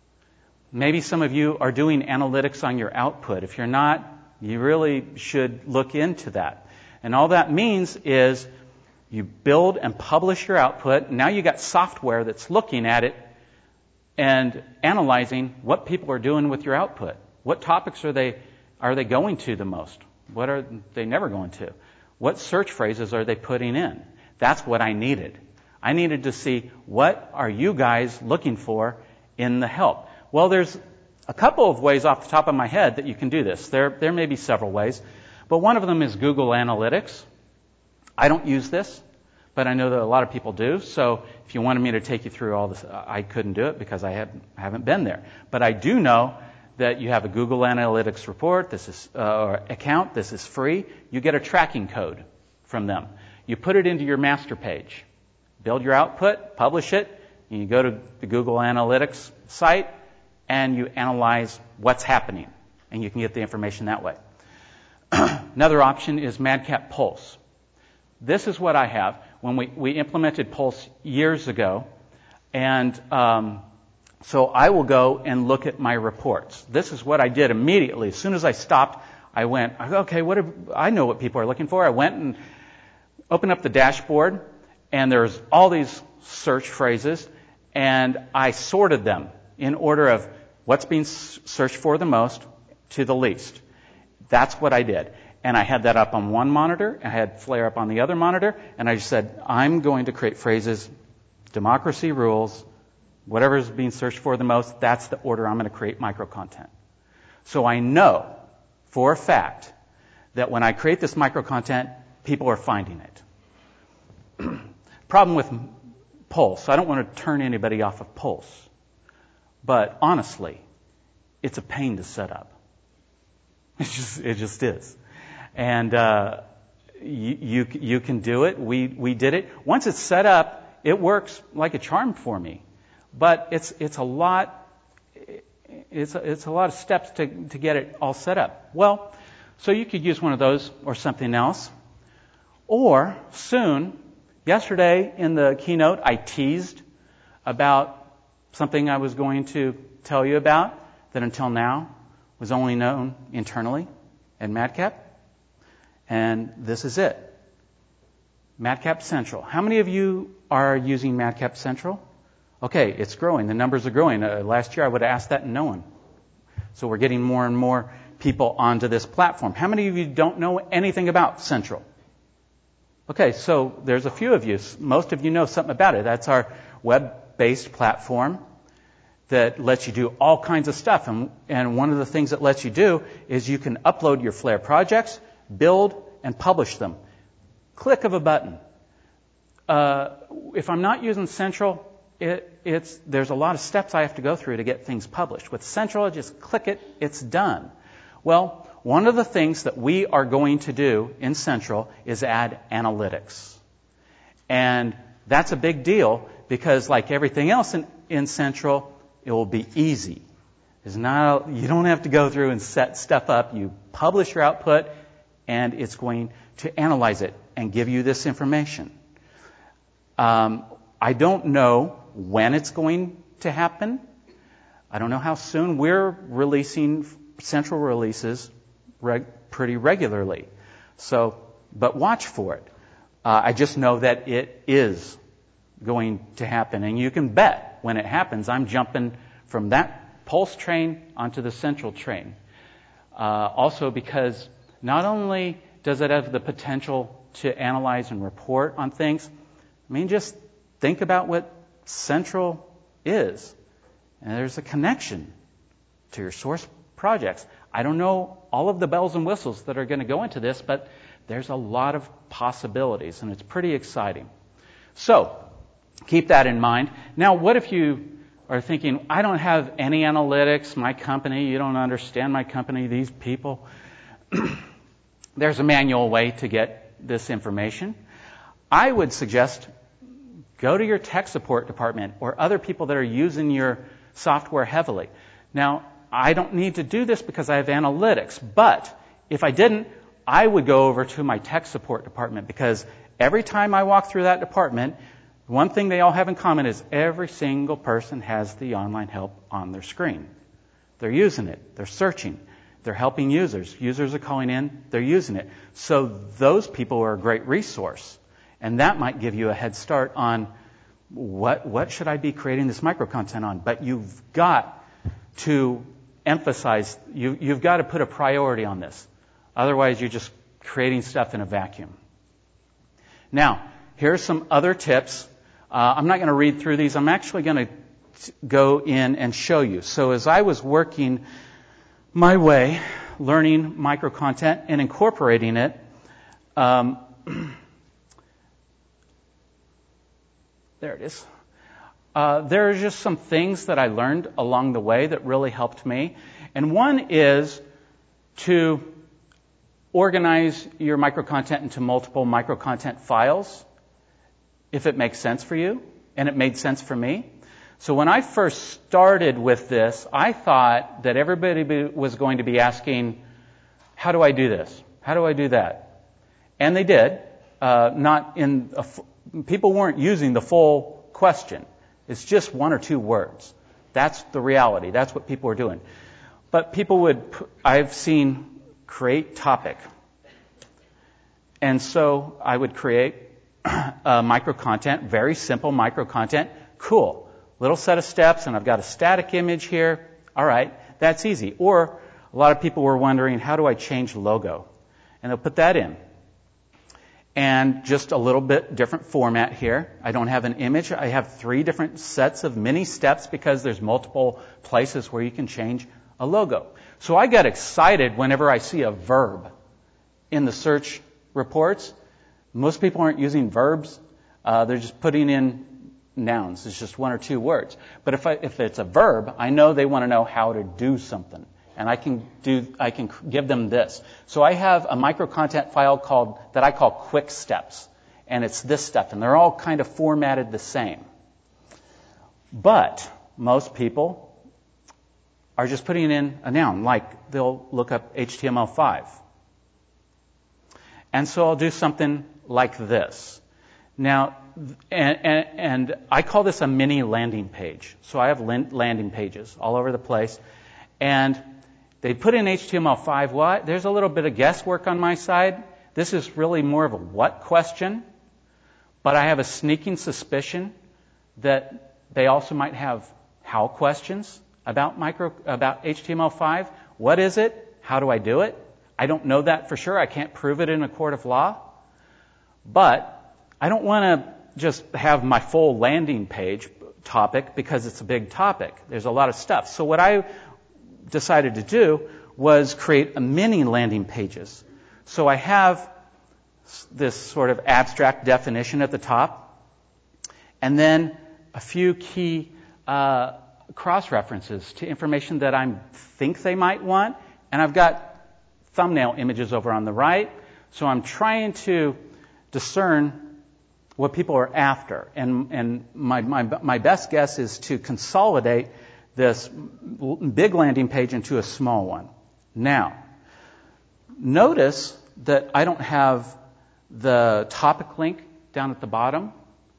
Maybe some of you are doing analytics on your output. If you're not, you really should look into that. And all that means is you build and publish your output. Now you got software that's looking at it and analyzing what people are doing with your output. What topics are they are they going to the most? What are they never going to? What search phrases are they putting in? That's what I needed. I needed to see what are you guys looking for in the help. Well, there's a couple of ways off the top of my head that you can do this. There, there may be several ways, but one of them is Google Analytics. I don't use this, but I know that a lot of people do. So if you wanted me to take you through all this, I couldn't do it because I haven't, haven't been there. But I do know that you have a Google Analytics report, this is uh, or account. This is free. You get a tracking code from them. You put it into your master page. Build your output, publish it, and you go to the Google Analytics site, and you analyze what's happening, and you can get the information that way. Another option is Madcap Pulse. This is what I have. When we, we implemented Pulse years ago, and um, so I will go and look at my reports. This is what I did immediately. As soon as I stopped, I went, okay, what have, I know what people are looking for. I went and opened up the dashboard, and there's all these search phrases, and I sorted them in order of what's being searched for the most to the least. That's what I did. And I had that up on one monitor, I had Flare up on the other monitor, and I just said, I'm going to create phrases, democracy rules, whatever is being searched for the most, that's the order I'm going to create micro-content. So I know for a fact that when I create this micro-content, people are finding it. Problem with Pulse, I don't want to turn anybody off of Pulse, but honestly, it's a pain to set up. It just, it just is. And uh, you, you you can do it. We we did it. Once it's set up, it works like a charm for me. But it's it's a lot. It's a, it's a lot of steps to to get it all set up. Well, so you could use one of those or something else, or soon. Yesterday in the keynote, I teased about something I was going to tell you about that until now was only known internally at Madcap. And this is it. Madcap Central. How many of you are using Madcap Central? Okay, it's growing. The numbers are growing. Uh, last year I would have asked that and no one. So we're getting more and more people onto this platform. How many of you don't know anything about Central? Okay, so there's a few of you. Most of you know something about it. That's our web-based platform that lets you do all kinds of stuff. And, and one of the things it lets you do is you can upload your Flare projects, build, and publish them. Click of a button. Uh, if I'm not using Central, it, it's, there's a lot of steps I have to go through to get things published. With Central, I just click it, it's done. Well, one of the things that we are going to do in Central is add analytics. And that's a big deal because like everything else in, in Central, it will be easy. It's not, you don't have to go through and set stuff up. You publish your output and it's going to analyze it and give you this information. Um, I don't know when it's going to happen. I don't know how soon. We're releasing Central releases Reg- pretty regularly. So, but watch for it. Uh, I just know that it is going to happen. And you can bet when it happens, I'm jumping from that Pulse train onto the Central train. Uh, also because not only does it have the potential to analyze and report on things, I mean, just think about what Central is. And there's a connection to your source projects. I don't know all of the bells and whistles that are going to go into this, but there's a lot of possibilities, and it's pretty exciting. So, keep that in mind. Now, what if you are thinking, I don't have any analytics, my company, you don't understand my company, these people. There's a manual way to get this information. I would suggest go to your tech support department or other people that are using your software heavily. Now, I don't need to do this because I have analytics, but if I didn't, I would go over to my tech support department, because every time I walk through that department, one thing they all have in common is every single person has the online help on their screen. They're using it. They're searching. They're helping users. Users are calling in. They're using it. So those people are a great resource. And that might give you a head start on what what should I be creating this micro content on. But you've got to emphasize, you, you've got to put a priority on this. Otherwise, you're just creating stuff in a vacuum. Now, here's some other tips. Uh, I'm not going to read through these. I'm actually going to go in and show you. So as I was working my way, learning micro content and incorporating it, um, there it is. Uh, there are just some things that I learned along the way that really helped me. And one is to organize your micro content into multiple micro content files, if it makes sense for you, and it made sense for me. So when I first started with this, I thought that everybody be, was going to be asking, how do I do this? How do I do that? And they did. Uh, not in a f- people weren't using the full question. It's just one or two words. That's the reality. That's what people are doing. But people would, I've seen create topic. And so I would create uh, micro content, very simple micro content. Cool. Little set of steps, and I've got a static image here. All right, that's easy. Or a lot of people were wondering, how do I change logo? And they'll put that in. And just a little bit different format here. I don't have an image. I have three different sets of mini steps because there's multiple places where you can change a logo. So I get excited whenever I see a verb in the search reports. Most people aren't using verbs. Uh, they're just putting in nouns. It's just one or two words. But if I, if it's a verb, I know they want to know how to do something. And I can do, I can give them this. So I have a micro content file called, that I call Quick Steps. And it's this stuff. And they're all kind of formatted the same. But most people are just putting in a noun, like they'll look up H T M L five. And so I'll do something like this. Now, and, and, and I call this a mini landing page. So I have landing pages all over the place. And they put in H T M L five. What? There's a little bit of guesswork on my side. This is really more of a what question. But I have a sneaking suspicion that they also might have how questions about micro about H T M L five. What is it? How do I do it? I don't know that for sure. I can't prove it in a court of law. But I don't want to just have my full landing page topic because it's a big topic. There's a lot of stuff. So what I decided to do was create a mini landing pages. So I have this sort of abstract definition at the top, and then a few key uh, cross-references to information that I think they might want, and I've got thumbnail images over on the right. So I'm trying to discern what people are after, and and my my my best guess is to consolidate this big landing page into a small one. Now, notice that I don't have the topic link down at the bottom.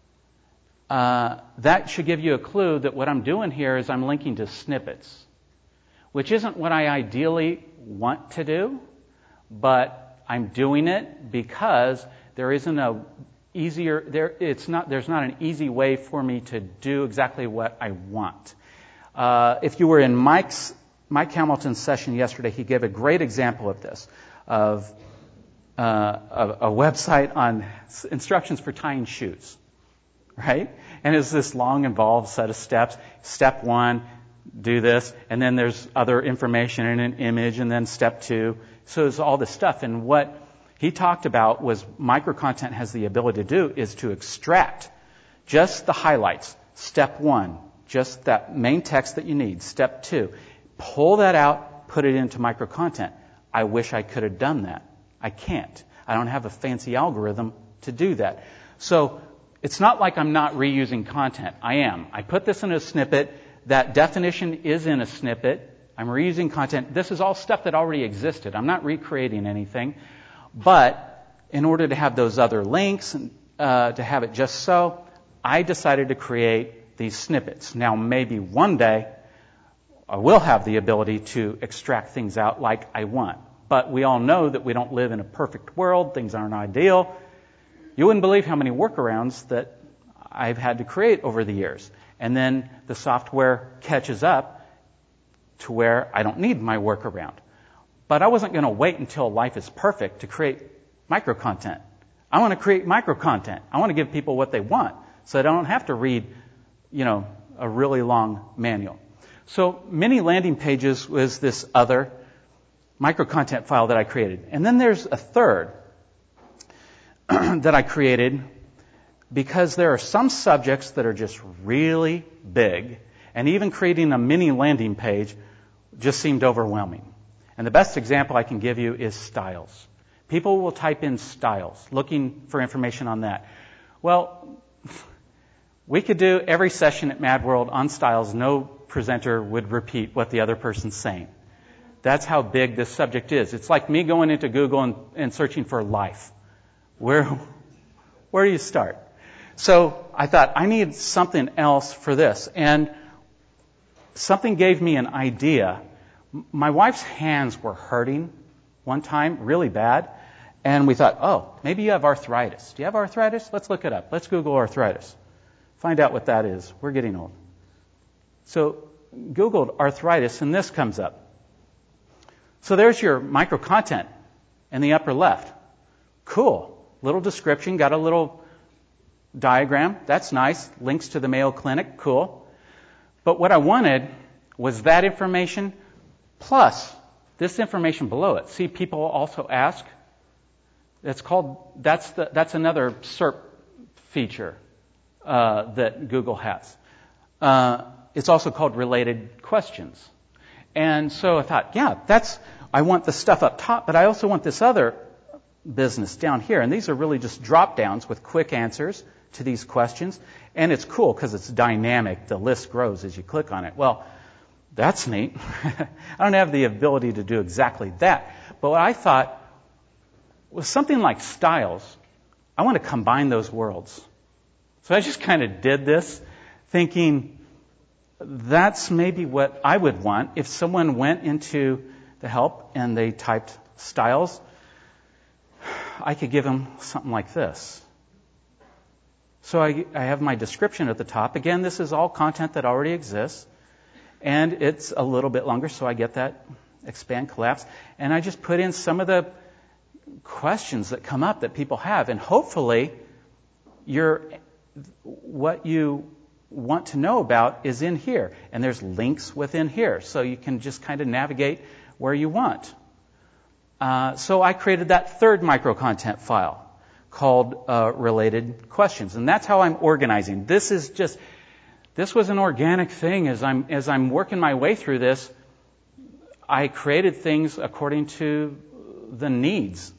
Uh, that should give you a clue that what I'm doing here is I'm linking to snippets, which isn't what I ideally want to do, but I'm doing it because there isn't a easier there. It's not there's not an easy way for me to do exactly what I want. Uh, if you were in Mike's, Mike Hamilton's session yesterday, he gave a great example of this, of uh, a, a website on instructions for tying shoes, right? And it's this long, involved set of steps. Step one, do this, and then there's other information in an image, and then step two. So it's all this stuff. And what he talked about was micro content has the ability to do is to extract just the highlights. Step one. Just that main text that you need. Step two, pull that out, put it into micro content. I wish I could have done that. I can't. I don't have a fancy algorithm to do that. So it's not like I'm not reusing content. I am. I put this in a snippet. That definition is in a snippet. I'm reusing content. This is all stuff that already existed. I'm not recreating anything. But in order to have those other links, uh, to have it just so, I decided to create these snippets. Now, maybe one day I will have the ability to extract things out like I want. But we all know that we don't live in a perfect world. Things aren't ideal. You wouldn't believe how many workarounds that I've had to create over the years. And then the software catches up to where I don't need my workaround. But I wasn't going to wait until life is perfect to create micro content. I want to create micro content. I want to give people what they want, so I don't have to read, you know, a really long manual. So Mini Landing Pages was this other micro content file that I created. And then there's a third that I created because there are some subjects that are just really big, and even creating a mini landing page just seemed overwhelming. And the best example I can give you is styles. People will type in styles, looking for information on that. Well, we could do every session at Mad World on styles. No presenter would repeat what the other person's saying. That's how big this subject is. It's like me going into Google and, and searching for life. Where, where do you start? So I thought, I need something else for this. And something gave me an idea. My wife's hands were hurting one time, really bad. And we thought, oh, maybe you have arthritis. Do you have arthritis? Let's look it up. Let's Google arthritis. Find out what that is. We're getting old. So Googled arthritis, and this comes up. So there's your micro content in the upper left. Cool. Little description, got a little diagram. That's nice. Links to the Mayo Clinic. Cool. But what I wanted was that information plus this information below it. See, people also ask. That's called, that's the, that's another SERP feature uh, that Google has. Uh, it's also called related questions. And so I thought, yeah, that's, I want the stuff up top, but I also want this other business down here. And these are really just drop downs with quick answers to these questions. And it's cool because it's dynamic. The list grows as you click on it. Well, that's neat. I don't have the ability to do exactly that. But what I thought was something like styles. I want to combine those worlds. So I just kind of did this thinking that's maybe what I would want if someone went into the help and they typed styles. I could give them something like this. So I, I have my description at the top. Again, this is all content that already exists. And it's a little bit longer, so I get that expand collapse. And I just put in some of the questions that come up that people have. And hopefully, your what you want to know about is in here. And there's links within here, so you can just kind of navigate where you want. Uh, so I created that third micro content file called uh, related questions. And that's how I'm organizing. This is just... This was an organic thing. As I'm as I'm working my way through this, I created things according to the needs.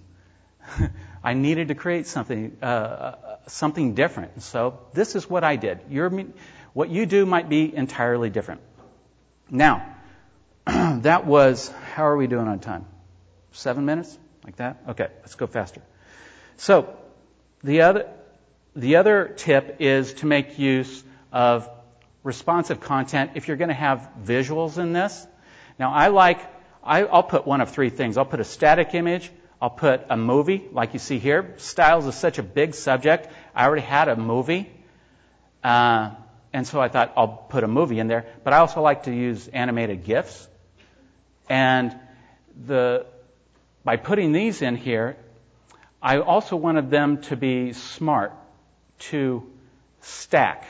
I needed to create something uh, something different. So this is what I did. Your what you do might be entirely different. Now, that was, how are we doing on time? Seven minutes, like that. Okay, let's go faster. So the other the other tip is to make use of responsive content if you're going to have visuals in this. Now, I like, I, I'll put one of three things. I'll put a static image. I'll put a movie, like you see here. Styles is such a big subject. I already had a movie. Uh, and so I thought I'll put a movie in there. But I also like to use animated GIFs. And the by putting these in here, I also wanted them to be smart, to stack.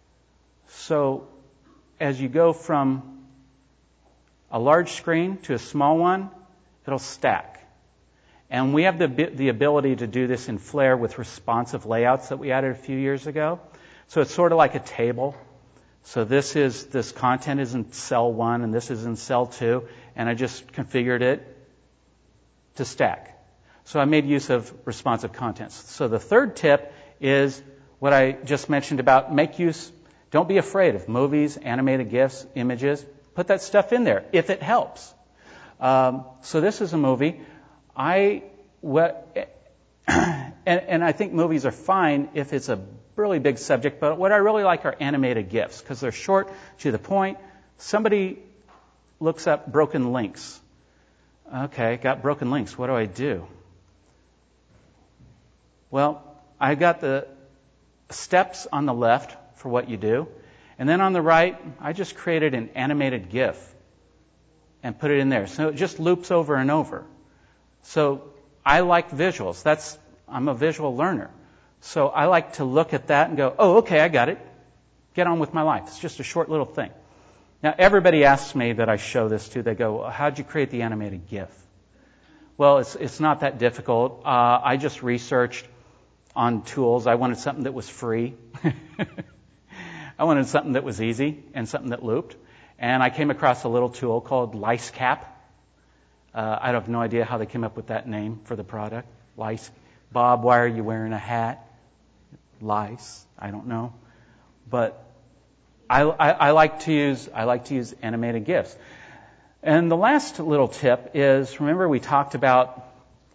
So as you go from a large screen to a small one, it'll stack. And we have the the ability to do this in Flare with responsive layouts that we added a few years ago. So it's sort of like a table. So this is this content is in cell one and this is in cell two, and I just configured it to stack. So I made use of responsive contents. So the third tip is what I just mentioned about make use. Don't be afraid of movies, animated GIFs, images. Put that stuff in there if it helps. Um, so this is a movie. I what, and, and I think movies are fine if it's a really big subject, but what I really like are animated GIFs because they're short, to the point. Somebody looks up broken links. Okay, got broken links. What do I do? Well, I got the steps on the left for what you do. And then on the right, I just created an animated GIF and put it in there. So it just loops over and over. So I like visuals. That's, I'm a visual learner. So I like to look at that and go, oh, okay, I got it. Get on with my life. It's just a short little thing. Now, everybody asks me that I show this to. They go, well, how'd you create the animated GIF? Well, it's it's not that difficult. Uh, I just researched on tools. I wanted something that was free. I wanted something that was easy and something that looped. And I came across a little tool called LiceCap. Uh, I have no idea how they came up with that name for the product. Lice. Bob, why are you wearing a hat? Lice. I don't know. But I, I, I like to use I like to use animated GIFs. And the last little tip is, remember we talked about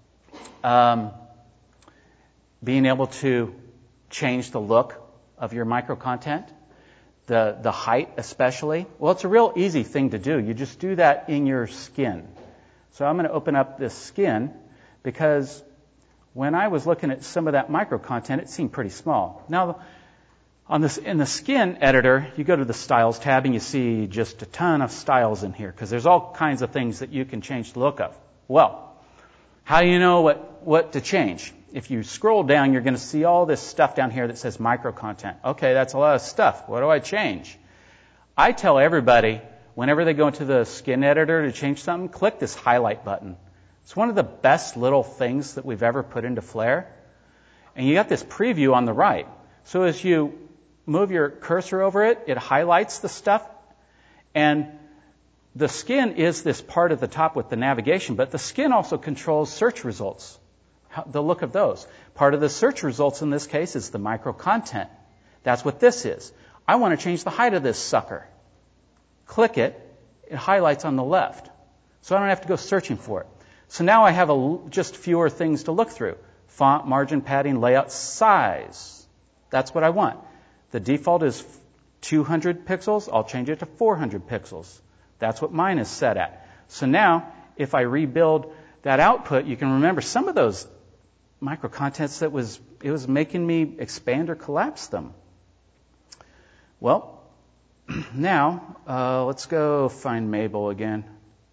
um, being able to change the look of your micro content, the the height especially. Well, it's a real easy thing to do. You just do that in your skin. So I'm going to open up this skin because when I was looking at some of that micro content, it seemed pretty small. Now, on this, in the skin editor, you go to the styles tab and you see just a ton of styles in here because there's all kinds of things that you can change the look of. Well, how do you know what, what to change? If you scroll down, you're going to see all this stuff down here that says micro content. Okay, that's a lot of stuff. What do I change? I tell everybody, whenever they go into the skin editor to change something, click this highlight button. It's one of the best little things that we've ever put into Flare. And you got this preview on the right. So as you move your cursor over it, it highlights the stuff. And the skin is this part at the top with the navigation, but the skin also controls search results, how, the look of those. Part of the search results in this case is the micro content. That's what this is. I want to change the height of this sucker. Click it. It highlights on the left. So I don't have to go searching for it. So now I have a, just fewer things to look through. Font, margin, padding, layout, size. That's what I want. The default is two hundred pixels. I'll change it to four hundred pixels. That's what mine is set at. So now, if I rebuild that output, you can remember some of those micro contents that was, it was making me expand or collapse them. Well, now, uh, let's go find Mabel again.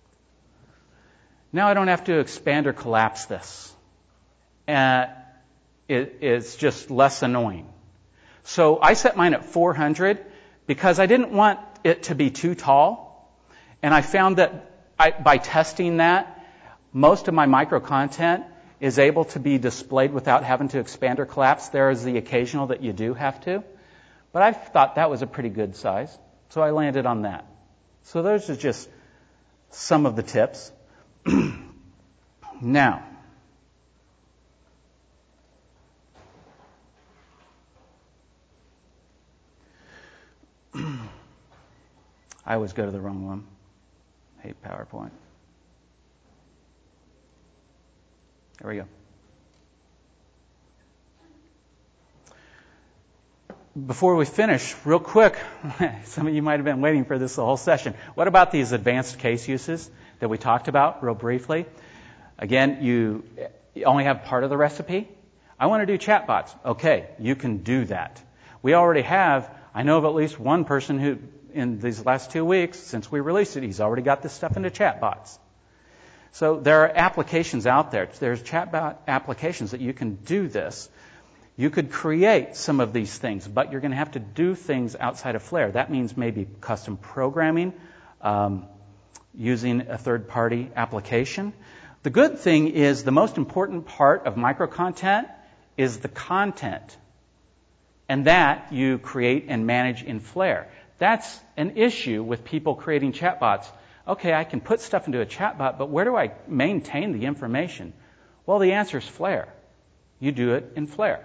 Now I don't have to expand or collapse this. Uh, it, it's just less annoying. So I set mine at four hundred because I didn't want it to be too tall. And I found that I, by testing that, most of my micro content is able to be displayed without having to expand or collapse. There is the occasional that you do have to. But I thought that was a pretty good size. So I landed on that. So those are just some of the tips. Now, I always go to the wrong one. I hate PowerPoint. There we go. Before we finish, real quick, some of you might have been waiting for this the whole session. What about these advanced case uses that we talked about real briefly? Again, you only have part of the recipe. I want to do chatbots. Okay, you can do that. We already have, I know of at least one person who, in these last two weeks, since we released it, he's already got this stuff into chatbots. So there are applications out there. There's chatbot applications that you can do this. You could create some of these things, but you're going to have to do things outside of Flare. That means maybe custom programming, um, using a third-party application. The good thing is the most important part of micro-content is the content. And that you create and manage in Flare. That's an issue with people creating chatbots. Okay, I can put stuff into a chatbot, but where do I maintain the information? Well, the answer is Flare. You do it in Flare.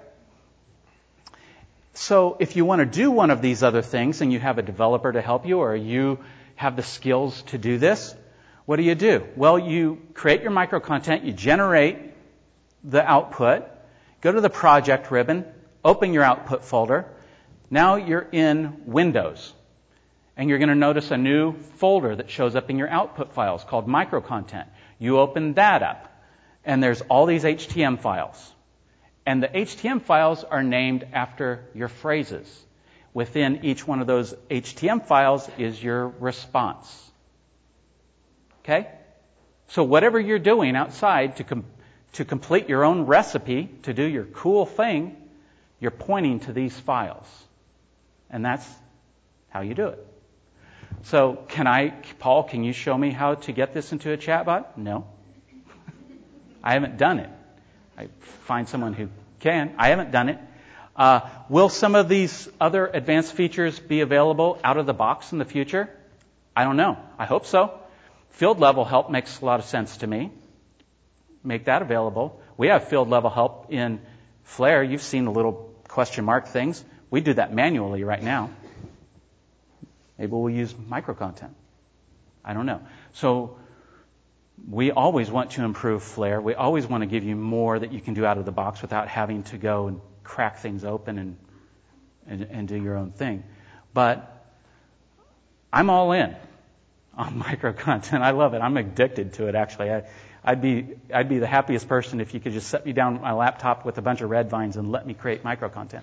So if you want to do one of these other things and you have a developer to help you or you have the skills to do this, what do you do? Well, you create your micro content, you generate the output, go to the project ribbon, open your output folder. Now you're in Windows. And you're going to notice a new folder that shows up in your output files called microcontent. You open that up, and there's all these H T M files. And the H T M files are named after your phrases. Within each one of those H T M files is your response. Okay? So whatever you're doing outside to com- to complete your own recipe, to do your cool thing, you're pointing to these files. And that's how you do it. So can I, Paul, can you show me how to get this into a chatbot? No. I haven't done it. I find someone who can. I haven't done it. Uh, will some of these other advanced features be available out of the box in the future? I don't know. I hope so. Field level help makes a lot of sense to me. Make that available. We have field level help in Flare. You've seen the little question mark things. We do that manually right now. Maybe we'll use microcontent. I don't know. So we always want to improve Flare. We always want to give you more that you can do out of the box without having to go and crack things open and and, and do your own thing. But I'm all in on microcontent. I love it. I'm addicted to it, actually. I, I'd be I'd be the happiest person if you could just set me down my laptop with a bunch of red vines and let me create microcontent.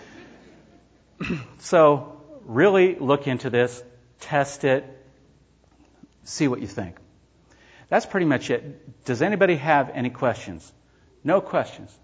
So really look into this, test it, see what you think. That's pretty much it. Does anybody have any questions? No questions.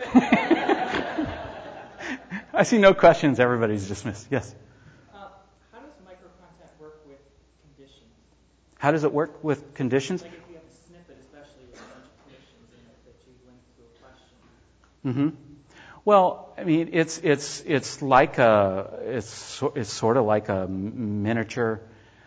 I see no questions. Everybody's dismissed. Yes? Uh, how does microcontent work with conditions? How does it work with conditions? Like if you have a snippet, especially with a bunch of conditions in it that you link to a question. Mm-hmm. Well, I mean, it's it's it's like a it's it's sort of like a miniature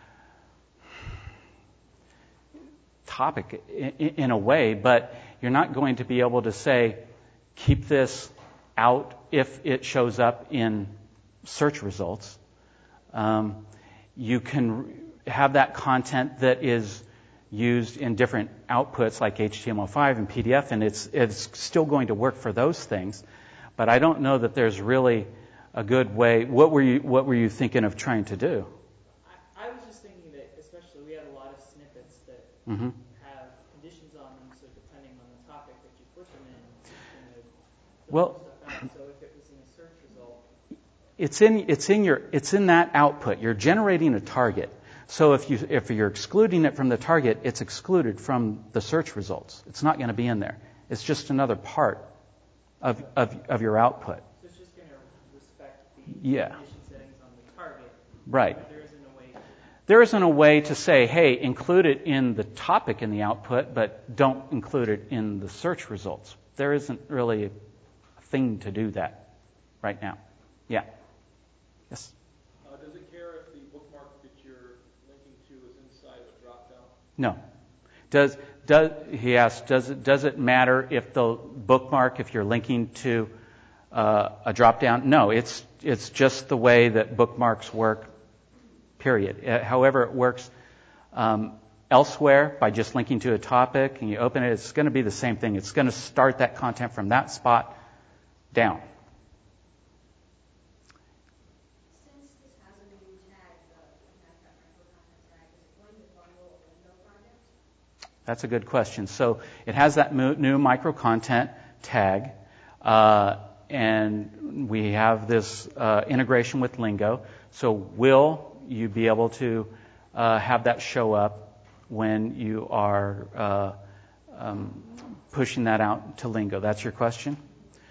topic in, in a way, but you're not going to be able to say keep this out if it shows up in search results. Um, you can have that content that is used in different outputs like H T M L five and P D F, and it's it's still going to work for those things. But I don't know that there's really a good way. What were you What were you thinking of trying to do? I, I was just thinking that, especially, we have a lot of snippets that Mm-hmm. have conditions on them. So depending on the topic that you put them in, it's going to Well, stuff out. So if it was in a search result, it's in it's in your it's in that output. You're generating a target. So if you if you're excluding it from the target, it's excluded from the search results. It's not going to be in there. It's just another part of of, of your output. so it's just going to respect the Yeah. condition settings on the target. Right. But there isn't a way to There isn't a way to say, hey, include it in the topic in the output, but don't include it in the search results. There isn't really a thing to do that right now. Yeah. Yes? Uh, does it care if the bookmark that you're linking to is inside a drop-down? No. Does does he asked? Does it does it matter if the bookmark, if you're linking to uh, a drop-down? No. It's it's just the way that bookmarks work. Period. Uh, however it works um, elsewhere by just linking to a topic and you open it, it's going to be the same thing. It's going to start that content from that spot down. Since this has a new tag, the that microcontent tag, is it going to bundle a window project? That's a good question. So it has that mo- new microcontent tag, uh, and we have this uh, integration with Lingo. So will you be able to uh, have that show up when you are uh, um, pushing that out to Lingo? That's your question?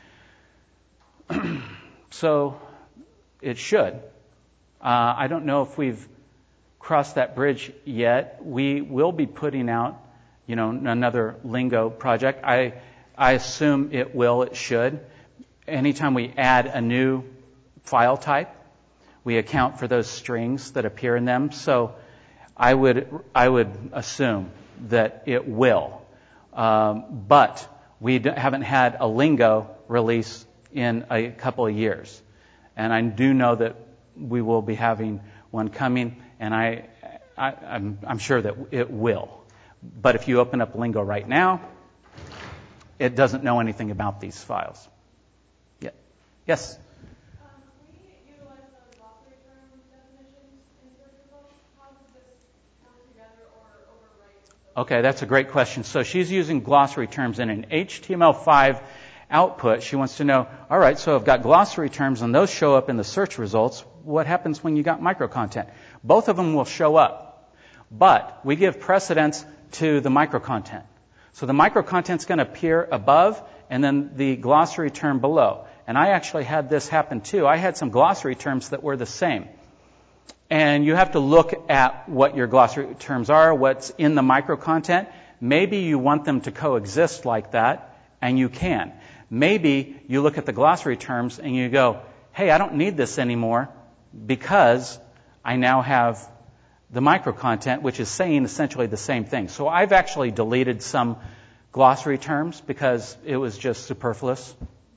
So it should. Uh, I don't know if we've crossed that bridge yet. We will be putting out, you know, another Lingo project. I I assume it will, it should. Anytime we add a new file type, we account for those strings that appear in them. So I would I would assume that it will. Um, but we d- haven't had a Lingo release in a couple of years. And I do know that we will be having one coming, and I, I, I'm, I'm sure that it will. But if you open up Lingo right now, it doesn't know anything about these files. Yeah. Yes? Um, we utilize the glossary term definitions in search results. How does this come together or overwrite? Okay, that's a great question. So she's using glossary terms in an H T M L five output. She wants to know, all right, so I've got glossary terms and those show up in the search results. What happens when you got micro content? Both of them will show up, but we give precedence to the micro content. So the micro content's going to appear above and then the glossary term below. And I actually had this happen too. I had some glossary terms that were the same. And you have to look at what your glossary terms are, what's in the micro content. Maybe you want them to coexist like that, and you can. Maybe you look at the glossary terms and you go, hey, I don't need this anymore because I now have the micro content, which is saying essentially the same thing. So I've actually deleted some glossary terms because it was just superfluous.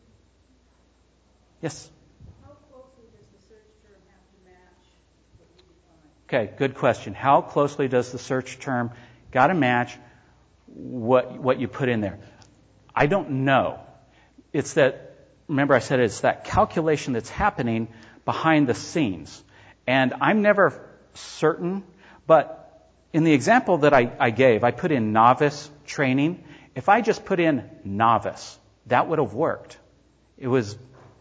Yes? How closely does the search term have to match what you define? Okay, good question. How closely does the search term got to match what what you put in there? I don't know. It's that, remember I said it's that calculation that's happening behind the scenes. And I'm never certain, but in the example that I, I gave, I put in novice training. If I just put in novice, that would have worked. It was,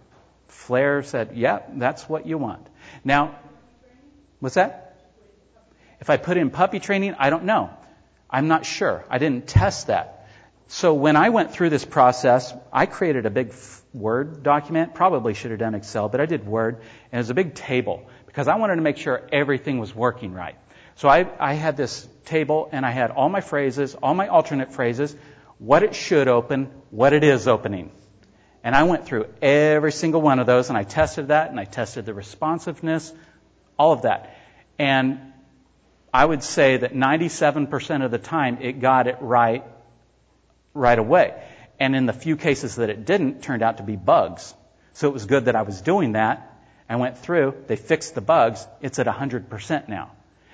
Flair said, yeah, that's what you want. Now, what's that? If I put in puppy training, I don't know. I'm not sure. I didn't test that. So when I went through this process, I created a big Word document. Probably should have done Excel, but I did Word. And it was a big table because I wanted to make sure everything was working right. So I, I had this table and I had all my phrases, all my alternate phrases, what it should open, what it is opening. And I went through every single one of those and I tested that and I tested the responsiveness, all of that. And I would say that ninety-seven percent of the time it got it right right away. And in the few cases that it didn't, turned out to be bugs. So it was good that I was doing that. I went through, they fixed the bugs, it's at one hundred percent now.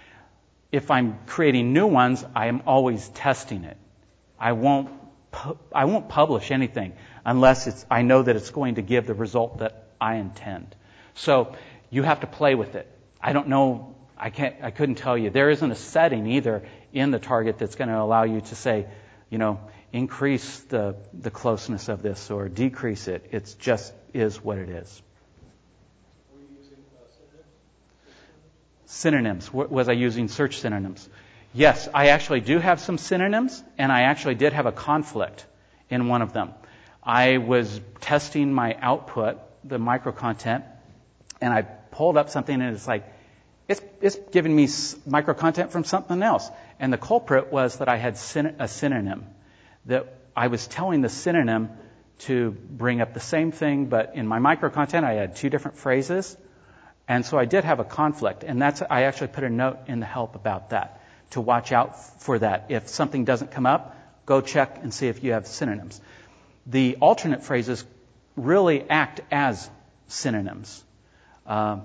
If I'm creating new ones, I am always testing it. I won't pu- I won't publish anything unless it's I know that it's going to give the result that I intend. So you have to play with it. I don't know, I can't I couldn't tell you. There isn't a setting either in the target that's going to allow you to say, you know, increase the, the closeness of this or decrease it. It just is what it is. Were you using uh, synonyms? Synonyms. W- was I using search synonyms? Yes, I actually do have some synonyms, and I actually did have a conflict in one of them. I was testing my output, the micro content, and I pulled up something, and it's like, it's, it's giving me micro content from something else. And the culprit was that I had syn- a synonym. That I was telling the synonym to bring up the same thing, but in my micro content I had two different phrases, and so I did have a conflict, and that's I actually put a note in the help about that, to watch out for that. If something doesn't come up, go check and see if you have synonyms. The alternate phrases really act as synonyms. Um,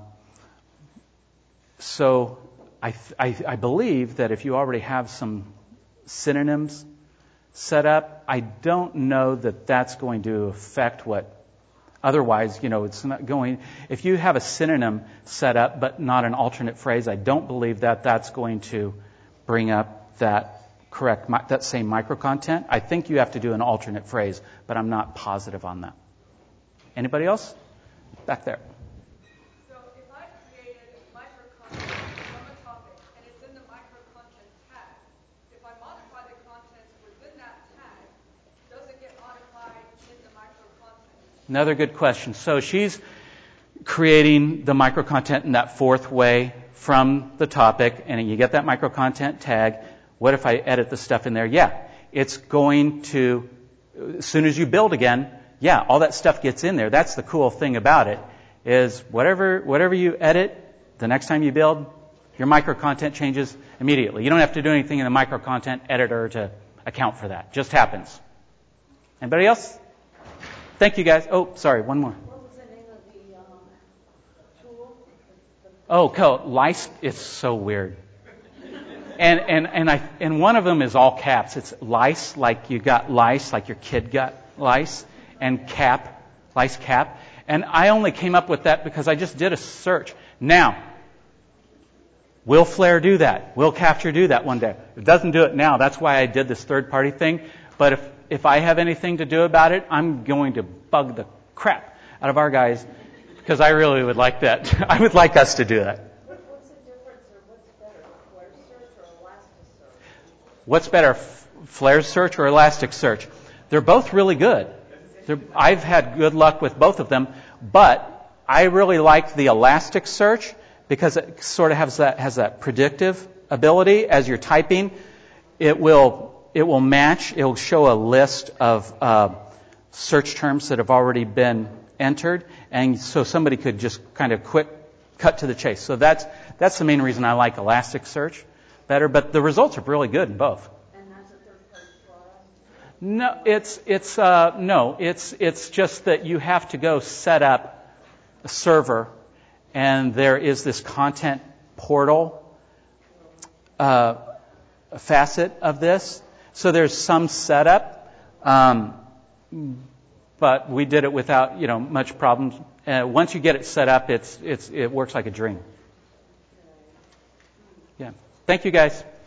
so I, I, I believe that if you already have some synonyms set up, I don't know that that's going to affect what, otherwise, you know, it's not going, if you have a synonym set up but not an alternate phrase, I don't believe that that's going to bring up that correct, that same micro content. I think you have to do an alternate phrase, but I'm not positive on that. Anybody else? Back there. So if I created micro content from a topic and it's in the micro content tag, if I modify the contents within that tag, does it get modified in the micro content? Another good question. So she's creating the micro content in that fourth way from the topic, and you get that micro content tag. What if I edit the stuff in there? Yeah, it's going to, as soon as you build again, yeah, all that stuff gets in there. That's the cool thing about it, is whatever whatever you edit, the next time you build, your micro content changes immediately. You don't have to do anything in the micro content editor to account for that. It just happens. Anybody else? Thank you, guys. Oh, sorry, one more. What was the name of the um, tool? Oh, cool. Lice, it's so weird. And and and I and one of them is all caps. It's lice, like you got lice, like your kid got lice, and cap, lice cap. And I only came up with that because I just did a search. Now, will Flare do that? Will Capture do that one day? It doesn't do it now. That's why I did this third-party thing. But if if I have anything to do about it, I'm going to bug the crap out of our guys because I really would like that. I would like us to do that. What's the difference, or what's better, Flare search or Elasticsearch? What's better, Flare search or Elasticsearch? They're both really good. They're, I've had good luck with both of them, but I really like the Elasticsearch because it sort of has that has that predictive ability. As you're typing, it will it will match. It will show a list of uh, search terms that have already been entered, and so somebody could just kind of quick cut to the chase. So that's that's the main reason I like Elasticsearch better. But the results are really good in both. And that's a third-party product? No, it's it's uh, no, it's it's just that you have to go set up a server, and there is this content portal uh, facet of this. So there's some setup, um, but we did it without you know much problems. Uh, once you get it set up, it's it's it works like a dream. Yeah. Thank you, guys.